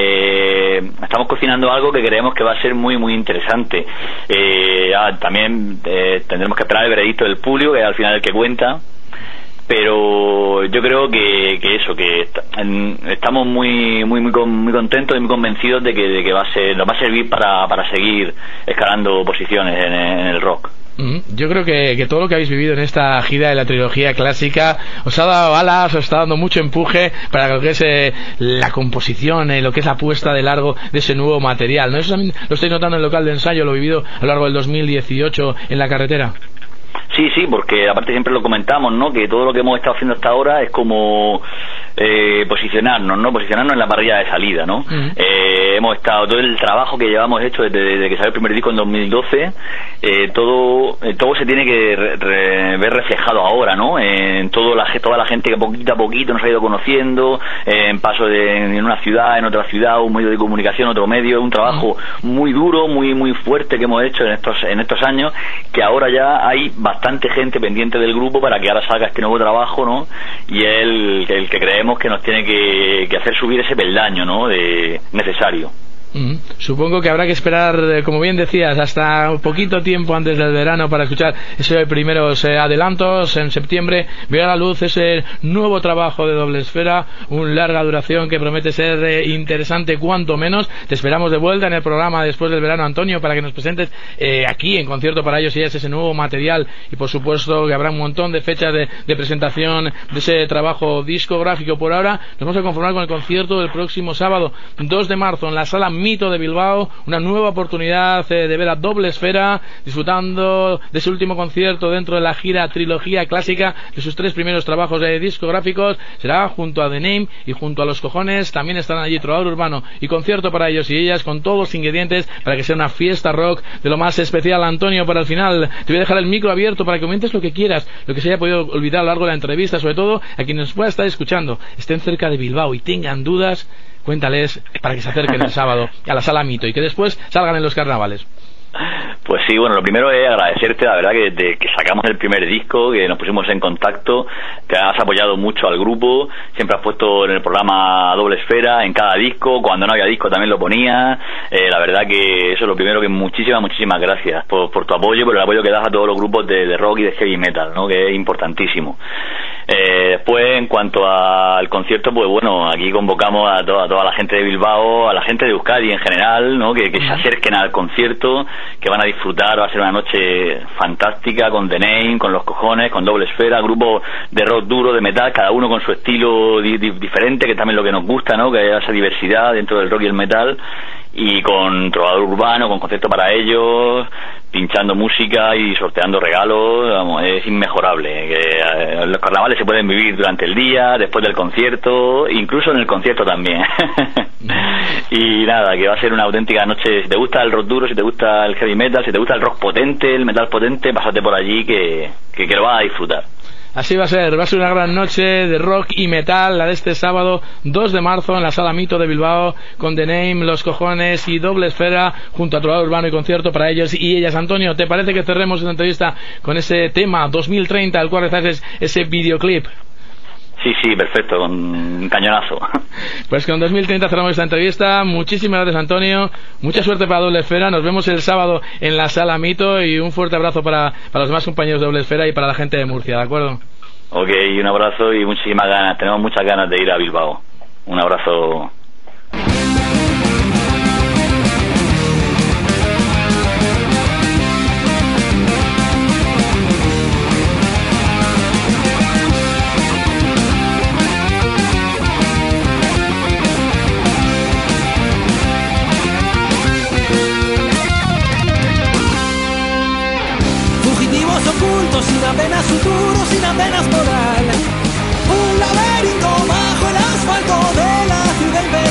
pues estamos cocinando algo que creemos que va a ser muy muy interesante. Eh, ya, también eh, tendremos que esperar el veredicto del público, que es al final el que cuenta. Pero yo creo que, que eso, que est- en, estamos muy muy muy, con, muy contentos y muy convencidos de que, de que va a ser, nos va a servir para, para seguir escalando posiciones en, en el rock. Yo creo que, que todo lo que habéis vivido en esta gira de la trilogía clásica os ha dado alas, os está dando mucho empuje para lo que es eh, la composición, eh, lo que es la puesta de largo de ese nuevo material, ¿no? Eso también lo estáis notando en el local de ensayo, lo vivido a lo largo del dos mil dieciocho en la carretera. Sí, sí, porque aparte siempre lo comentamos, ¿no? Que todo lo que hemos estado haciendo hasta ahora es como eh, posicionarnos, ¿no? Posicionarnos en la parrilla de salida, ¿no? Uh-huh. Eh, hemos estado, todo el trabajo que llevamos hecho desde, desde que salió el primer disco en dos mil doce, eh, todo eh, todo se tiene que re, re, ver reflejado ahora, ¿no? En todo la, toda la gente que poquito a poquito nos ha ido conociendo, eh, en paso de en una ciudad, en otra ciudad, un medio de comunicación, otro medio, un trabajo uh-huh. muy duro, muy muy fuerte que hemos hecho en estos en estos años, que ahora ya hay bastante gente pendiente del grupo para que ahora salga este nuevo trabajo, ¿no? Y el, el que creemos creemos que nos tiene que, que hacer subir ese peldaño, ¿no? De necesario. Mm, supongo que habrá que esperar, como bien decías, hasta un poquito tiempo antes del verano para escuchar esos primeros eh, adelantos. En septiembre verá la luz ese nuevo trabajo de Doble Esfera, una larga duración que promete ser eh, interesante cuanto menos. Te esperamos de vuelta en el programa después del verano, Antonio, para que nos presentes eh, aquí en Concierto para Ellos y Ellas ese nuevo material, y por supuesto que habrá un montón de fechas de, de presentación de ese trabajo discográfico. Por ahora nos vamos a conformar con el concierto del próximo sábado dos de marzo en la Sala Mito de Bilbao, una nueva oportunidad eh, de ver a Doble Esfera disfrutando de su último concierto dentro de la gira trilogía clásica de sus tres primeros trabajos eh, discográficos. Será junto a The Name y junto a Los Cojones. También estarán allí Trovador Urbano y Concierto para Ellos y Ellas, con todos los ingredientes para que sea una fiesta rock de lo más especial. Antonio, para el final te voy a dejar el micro abierto para que comentes lo que quieras, lo que se haya podido olvidar a lo largo de la entrevista, sobre todo a quienes nos puedan estar escuchando, estén cerca de Bilbao y tengan dudas. Cuéntales para que se acerquen el sábado a la Sala Mito y que después salgan en los carnavales. Pues sí, bueno, lo primero es agradecerte, la verdad, que desde que sacamos el primer disco, que nos pusimos en contacto, te has apoyado mucho al grupo, siempre has puesto en el programa Doble Esfera, en cada disco, cuando no había disco también lo ponía. Eh, la verdad que eso es lo primero, que muchísimas, muchísimas gracias por, por tu apoyo, por el apoyo que das a todos los grupos de, de rock y de heavy metal, ¿no? Que es importantísimo. Eh, después, en cuanto al concierto, pues bueno, aquí convocamos a, to a toda la gente de Bilbao, a la gente de Euskadi en general, ¿no? Que, que se acerquen al concierto, que van a disfrutar. Va a ser una noche fantástica con The Name, con Los Cojones, con Doble Esfera, grupos de rock duro, de metal, cada uno con su estilo di di diferente, que también es lo que nos gusta, ¿no? Que haya esa diversidad dentro del rock y el metal, y con Trovador Urbano, con Concierto para Ellos, pinchando música y sorteando regalos. Vamos, es inmejorable. Que eh, los carnavales se pueden vivir durante el día, después del concierto, incluso en el concierto también. Y nada, que va a ser una auténtica noche. Si te gusta el rock duro, si te gusta el heavy metal, si te gusta el rock potente, el metal potente, pásate por allí que, que, que lo vas a disfrutar. Así va a ser, va a ser una gran noche de rock y metal, la de este sábado dos de marzo en la Sala Mito de Bilbao, con The Name, Los Cojones y Doble Esfera, junto a Trovador Urbano y Concierto para Ellos y Ellas. Antonio, ¿te parece que cerremos esta entrevista con ese tema dos mil treinta, al cual haces ese videoclip? Sí, sí, perfecto, con un cañonazo. Pues con dos mil treinta cerramos esta entrevista. Muchísimas gracias, Antonio. Mucha suerte para Doble Esfera. Nos vemos el sábado en la Sala Mito, y un fuerte abrazo para, para los demás compañeros de Doble Esfera y para la gente de Murcia, ¿de acuerdo? Ok, un abrazo y muchísimas ganas. Tenemos muchas ganas de ir a Bilbao. Un abrazo. Sin apenas futuro, sin apenas moral, un laberinto bajo el asfalto de la ciudad.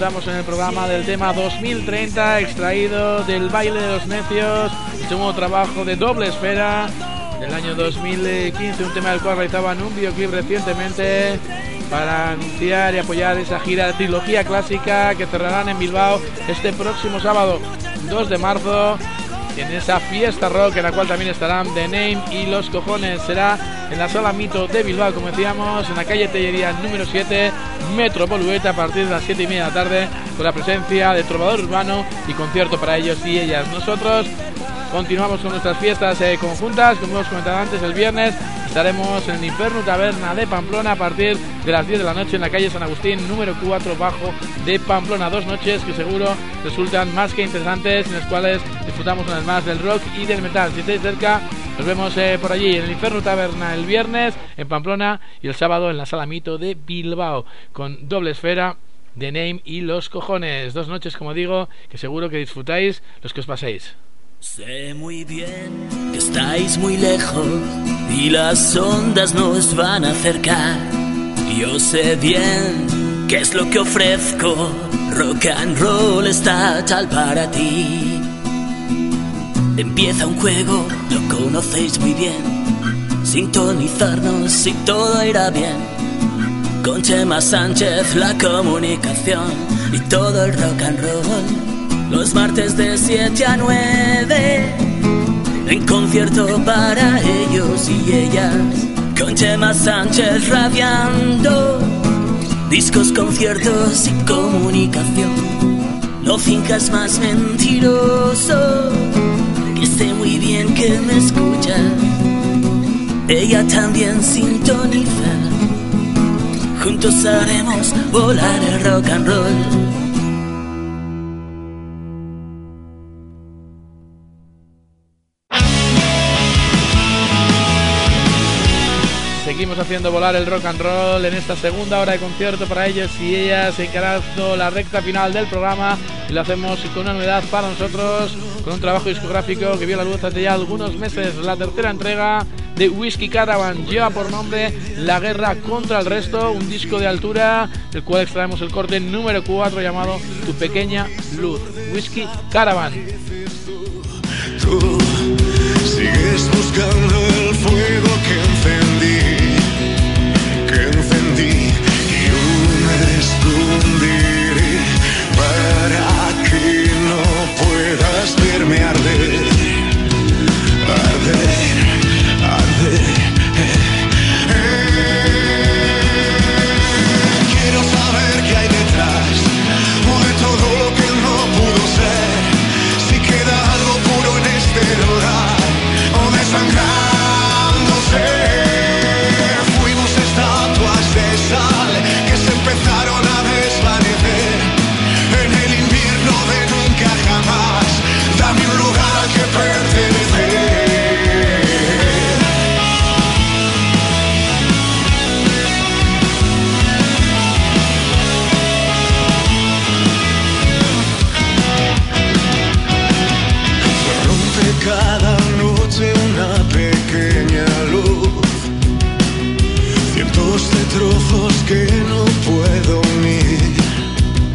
disfrutamos en el programa del tema dos mil treinta, extraído del Baile de los Necios, el segundo trabajo de Doble Esfera del año dos mil quince, un tema del cual realizaban un videoclip recientemente para anunciar y apoyar esa gira de trilogía clásica que cerrarán en Bilbao este próximo sábado dos de marzo, en esa fiesta rock en la cual también estarán The Name y Los Cojones. Será en la Sala Mito de Bilbao, como decíamos, en la calle Tellería número siete, Metro Bolueta, a partir de las siete y media de la tarde, con la presencia de Trovador Urbano y concierto para ellos y ellas. Nosotros continuamos con nuestras fiestas eh, conjuntas. Como hemos comentado antes, el viernes estaremos en el Inferno Taberna de Pamplona a partir de las diez de la noche en la calle San Agustín número cuatro bajo de Pamplona. Dos noches que seguro resultan más que interesantes, en las cuales disfrutamos una vez más del rock y del metal. Si estáis cerca, nos vemos eh, por allí en el Inferno Taberna el viernes en Pamplona y el sábado en la Sala Mito de Bilbao con Doble Esfera, The Name y Los Cojones. Dos noches, como digo, que seguro que disfrutáis los que os paséis. Sé muy bien que estáis muy lejos y las ondas nos van a acercar. Yo sé bien qué es lo que ofrezco, rock and roll está tal para ti. Empieza un juego, lo conocéis muy bien, sintonizarnos y todo irá bien. Con Chema Sánchez la comunicación y todo el rock and roll. Los martes de siete a nueve, en concierto para ellos y ellas, con Chema Sánchez radiando, discos, conciertos y comunicación. No fincas más mentiroso, que sé muy bien que me escucha. Ella también sintoniza, juntos haremos volar el rock and roll. Seguimos haciendo volar el rock and roll en esta segunda hora de concierto para ellos y ellas, encarando la recta final del programa, y lo hacemos con una novedad para nosotros, con un trabajo discográfico que vio la luz hace ya algunos meses. La tercera entrega de Whiskey Caravan lleva por nombre La Guerra contra el Resto, un disco de altura del cual extraemos el corte número cuatro llamado Tu Pequeña Luz. Whiskey Caravan. Tú sigues buscando el fuego que encendí, que encendí, y yo me esconderé para que no puedas verme arder, arder, arder. Quiero saber qué hay detrás de todo lo que no pudo ser, si queda algo puro en este lugar o desangrándose. Fuimos estatuas de sal que se empezaron a desvanecer en el invierno de nunca jamás. Dame un lugar al que pertenecer. Cada noche una pequeña luz, cientos de trozos que no puedo unir,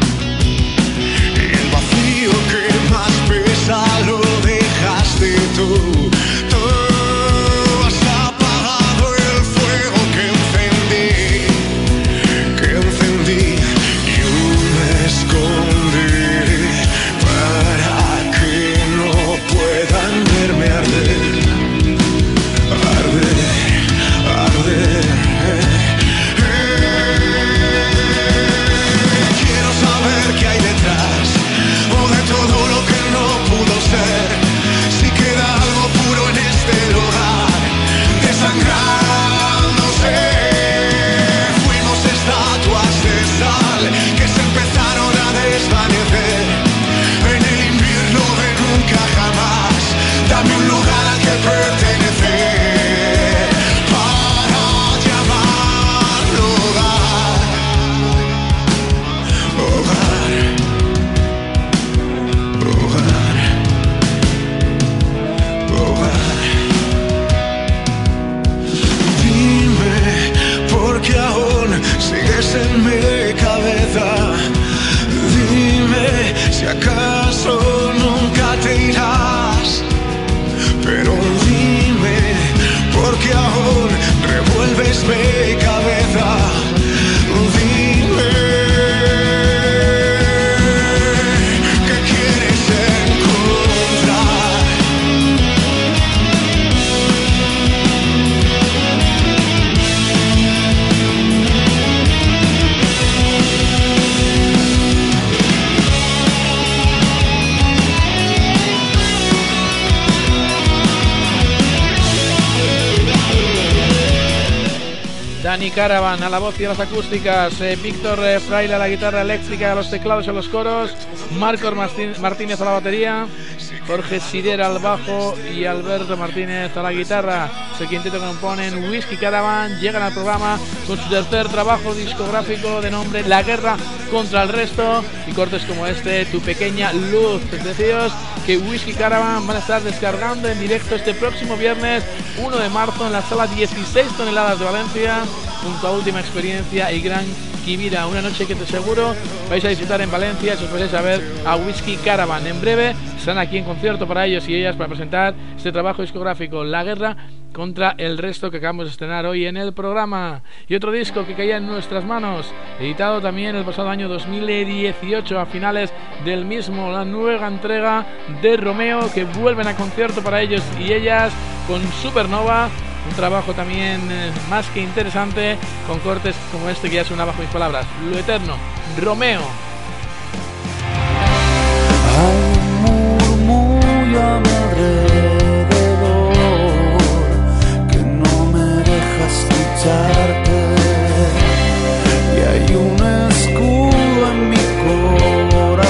Dani Caravan a la voz y a las acústicas, eh, Víctor eh, Fraile a la guitarra eléctrica, a los teclados y a los coros, Marcos Martín, Martínez a la batería, Jorge Sirera al bajo y Alberto Martínez a la guitarra. Ese quinteto que componen Whiskey Caravan llegan al programa con su tercer trabajo discográfico de nombre La Guerra contra el Resto, y cortes como este, Tu Pequeña Luz. Deciros que Whiskey Caravan van a estar descargando en directo este próximo viernes uno de marzo en la sala dieciséis toneladas de Valencia, junto a Última Experiencia y Gran Quimira, una noche que te seguro vais a disfrutar en Valencia si os podéis a ver a Whiskey Caravan. En breve están aquí en concierto para ellos y ellas para presentar este trabajo discográfico, La Guerra contra el Resto, que acabamos de estrenar hoy en el programa. Y otro disco que caía en nuestras manos, editado también el pasado año dos mil dieciocho, a finales del mismo, la nueva entrega de Romeo, que vuelven a concierto para ellos y ellas con Supernova. Un trabajo también eh, más que interesante, con cortes como este que ya suena bajo mis palabras. Lo Eterno, Romeo. Hay un murmullo a mi alrededor que no me deja escucharte, y hay un escudo en mi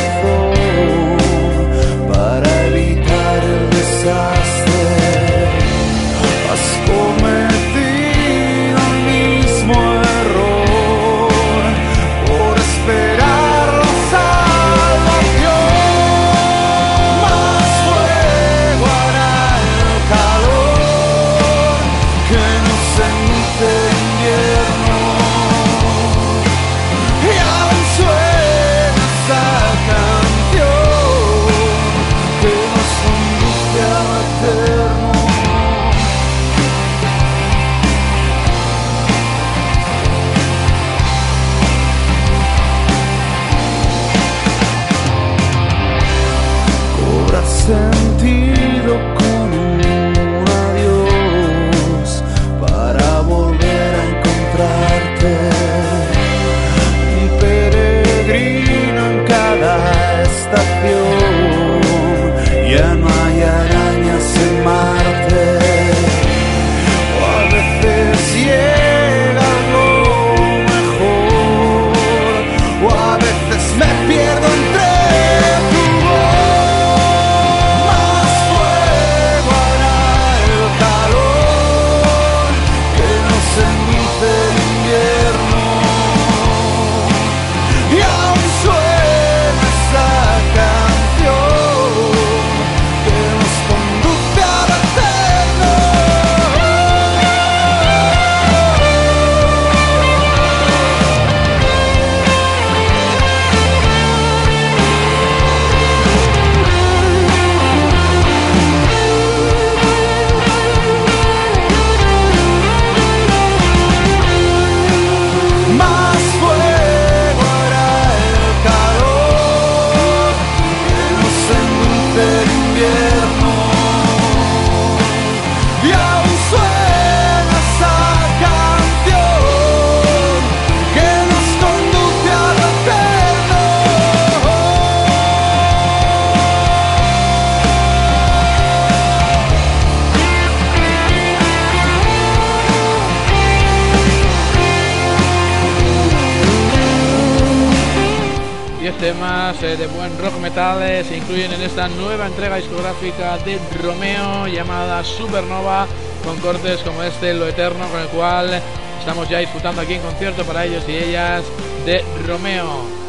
corazón para evitar el desastre. Has cometido el mismo error por esperar la salvación. Más fuego hará el calor que nos enluce el invierno, y aún suena esa canción que nos conduce al eterno. Sentido con un adiós para volver a encontrarte, un peregrino en cada estación. Ya no hay arañas en Marte, o a veces llega algo mejor, o a veces me pierdo entre tu voz. Temas eh, de buen rock metal eh, se incluyen en esta nueva entrega discográfica de Romeo llamada Supernova, con cortes como este, Lo Eterno, con el cual estamos ya disfrutando aquí en concierto para ellos y ellas de Romeo.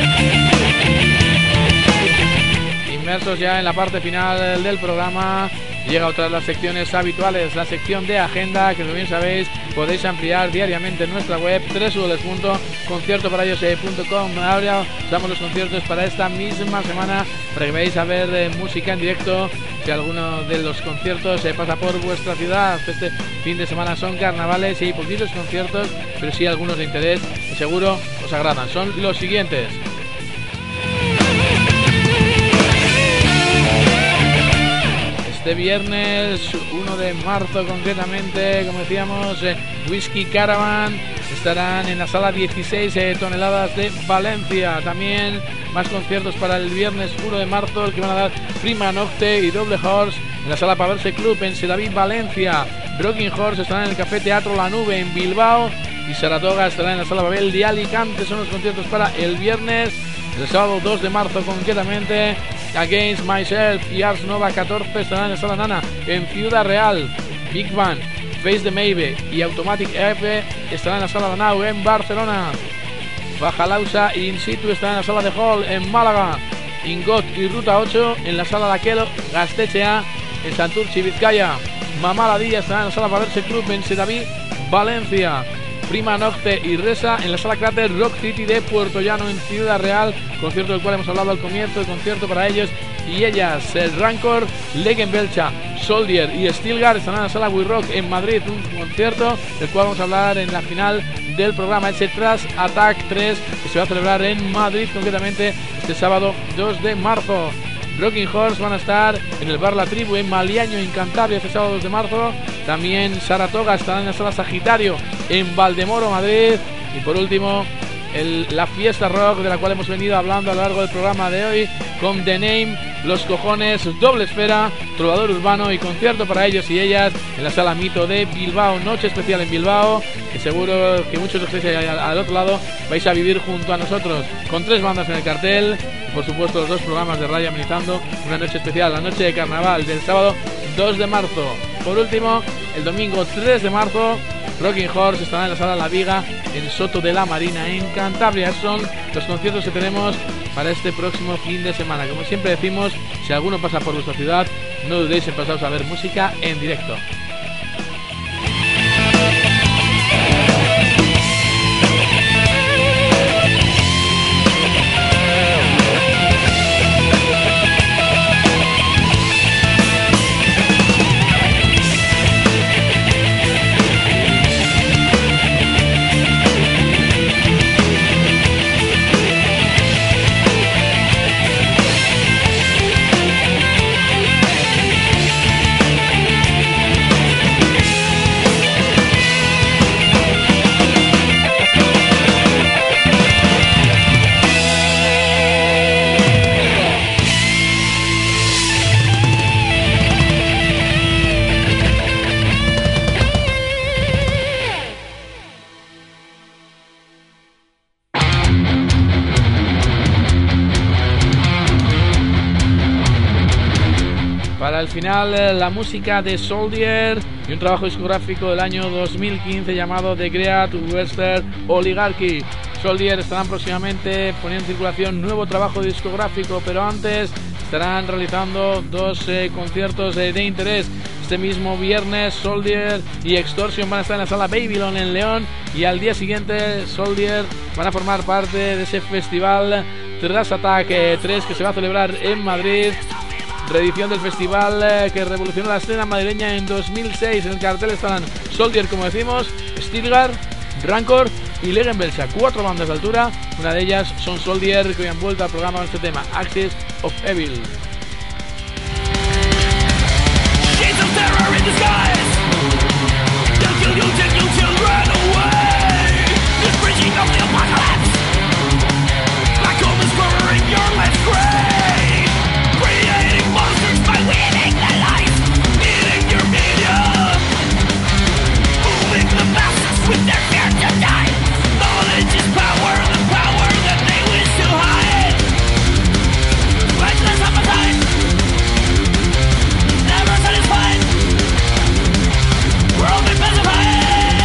Ya en la parte final del programa, Llega otra de las secciones habituales, la sección de agenda, que como bien sabéis podéis ampliar diariamente en nuestra web doble u doble u doble u punto concierto para ellos punto com. Ahora damos los conciertos para esta misma semana para que veáis a ver eh, música en directo. Si alguno de los conciertos se eh, pasa por vuestra ciudad, este fin de semana son carnavales y hay poquitos conciertos, pero sí algunos de interés y seguro os agradan. Son los siguientes: este viernes uno de marzo concretamente, como decíamos, eh, Whisky Caravan estarán en la sala dieciséis eh, toneladas de Valencia. También más conciertos para el viernes uno de marzo, el que van a dar Prima Nocte y Doble Horse en la sala Paverse Club en Sedaví, Valencia. Rocking Horse estará en el Café Teatro La Nube en Bilbao y Saratoga estará en la sala Babel de Alicante. Son los conciertos para el viernes. El sábado dos de marzo concretamente, Against Myself y Ars Nova catorce estarán en la sala Nana en Ciudad Real. Big Bang, Face the Maybe y Automatic F estarán en la sala Danau en Barcelona. Bajalausa e In Situ estarán en la sala de Hall en Málaga. Ingot y Ruta ocho en la sala Laquelo Gastechea en Santurchi, Vizcaya. Mamaladilla estarán en la sala Paverse Club en Sedaví, Valencia. Prima Nocte y Resa en la sala Cráter Rock City de Puerto Llano en Ciudad Real, concierto del cual hemos hablado al comienzo, el concierto para ellos y ellas. El Rancor, Legen Belcha, Soldier y Stilgar estarán en la sala We Rock en Madrid, un concierto del cual vamos a hablar en la final del programa, ese Trash Attack tres, que se va a celebrar en Madrid concretamente este sábado dos de marzo. Rocking Horse van a estar en el Bar La Tribu en Maliaño, en Cantabria, este sábado dos de marzo. También Saratoga estará en la sala Sagitario en Valdemoro, Madrid. Y por último, el, la fiesta rock de la cual hemos venido hablando a lo largo del programa de hoy, con The Name, Los Cojones, Doble Esfera, Trovador Urbano y concierto para ellos y ellas en la sala Mito de Bilbao. Noche especial en Bilbao, que seguro que muchos de ustedes al, al otro lado vais a vivir junto a nosotros, con tres bandas en el cartel. Por supuesto, los dos programas de radio amenizando una noche especial, la noche de carnaval del sábado dos de marzo. Por último, el domingo tres de marzo, Rocking Horse estará en la sala La Viga en Soto de la Marina en Cantabria. Esos son los conciertos que tenemos para este próximo fin de semana. Como siempre decimos, si alguno pasa por vuestra ciudad, no dudéis en pasaros a ver música en directo. Al final, la música de Soldier y un trabajo discográfico del año dos mil quince llamado The Great Western Oligarchy. Soldier estarán próximamente poniendo en circulación nuevo trabajo discográfico, pero antes estarán realizando dos eh, conciertos eh, de interés. Este mismo viernes, Soldier y Extortion van a estar en la sala Babylon en León, y al día siguiente Soldier van a formar parte de ese festival Trash Attack tres que se va a celebrar en Madrid. Reedición del festival eh, que revolucionó la escena madrileña en dos mil seis. En el cartel estarán Soldier, como decimos, Stilgar, Rancor y Legen Belcha. Cuatro bandas de altura, una de ellas son Soldier, que hoy han vuelto al programa con este tema, Axis of Evil. With their fear to die, knowledge is power, the power that they wish to hide. Reckless appetite, never satisfied. We're all been pacified.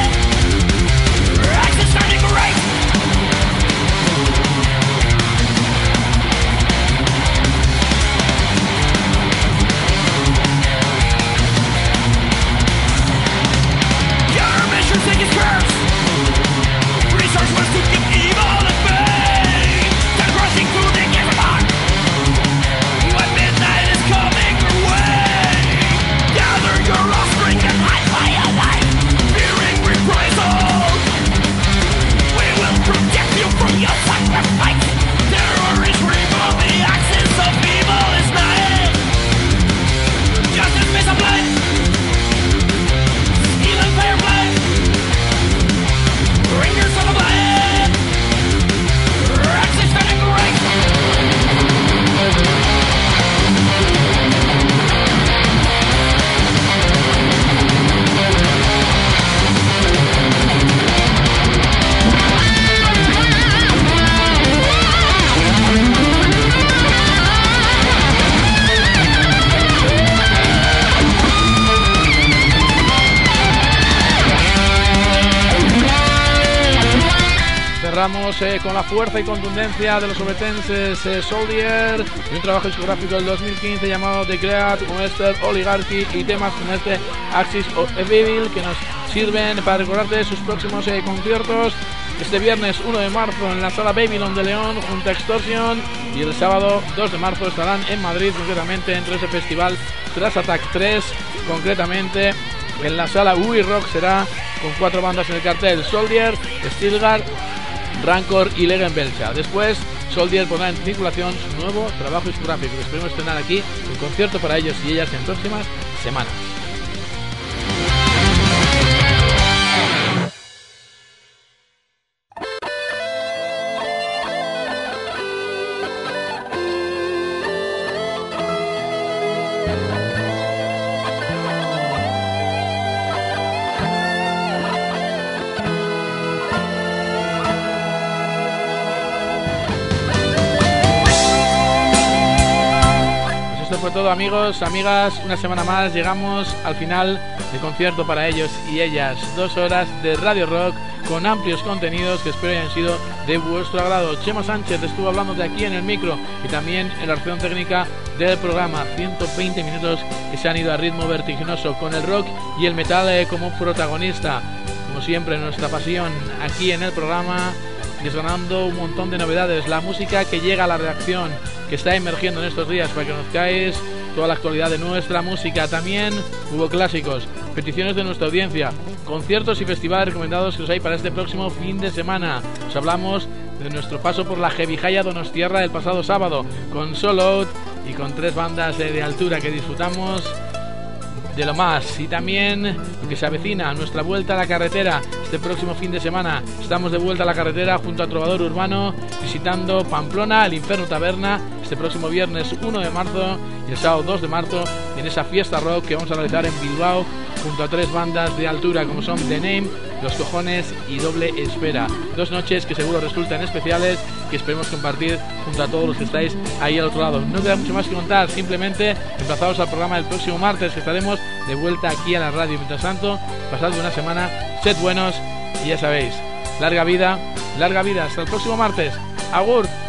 cerramos eh, con la fuerza y contundencia de los obetenses eh, Soldier y un trabajo discográfico del dos mil quince llamado The Great Western Oligarchy y temas como este Axis of Evil que nos sirven para recordarte sus próximos eh, conciertos. Este viernes uno de marzo en la Sala Babylon de León junto a Extortion, y el sábado dos de marzo estarán en Madrid, concretamente entre ese festival Trash Attack tres, concretamente en la Sala We Rock. Será con cuatro bandas en el cartel: Soldier, Stilgar, Rancor y Legend Belcha. Después Soldier pondrá en circulación su nuevo trabajo discográfico que esperemos estrenar aquí, un concierto para ellos y ellas en próximas semanas. Fue todo, amigos, amigas, una semana más llegamos al final del concierto para ellos y ellas, dos horas de Radio Rock con amplios contenidos que espero hayan sido de vuestro agrado. Chema Sánchez estuvo hablando de aquí en el micro y también en la acción técnica del programa. ciento veinte minutos que se han ido a ritmo vertiginoso con el rock y el metal eh, como protagonista. Como siempre, nuestra pasión aquí en el programa, desgranando un montón de novedades, la música que llega a la redacción, que está emergiendo en estos días para que conozcáis toda la actualidad de nuestra música. También hubo clásicos, peticiones de nuestra audiencia, conciertos y festivales recomendados que os hay para este próximo fin de semana. Os hablamos de nuestro paso por la Jevijaya Donostierra del pasado sábado con Soul Out y con tres bandas de altura que disfrutamos de lo más, y también lo que se avecina, nuestra vuelta a la carretera este próximo fin de semana. Estamos de vuelta a la carretera junto a Trovador Urbano, visitando Pamplona, el Inferno Taberna, este próximo viernes uno de marzo y el sábado dos de marzo en esa fiesta rock que vamos a realizar en Bilbao junto a tres bandas de altura como son The Name, Los Cojones y Doble Esfera. Dos noches que seguro resultan especiales, que esperemos compartir junto a todos los que estáis ahí al otro lado. No queda mucho más que contar, simplemente emplazados al programa del próximo martes, que estaremos de vuelta aquí a la radio. Mientras tanto, pasad una semana, sed buenos y ya sabéis, larga vida, larga vida, hasta el próximo martes. Agur.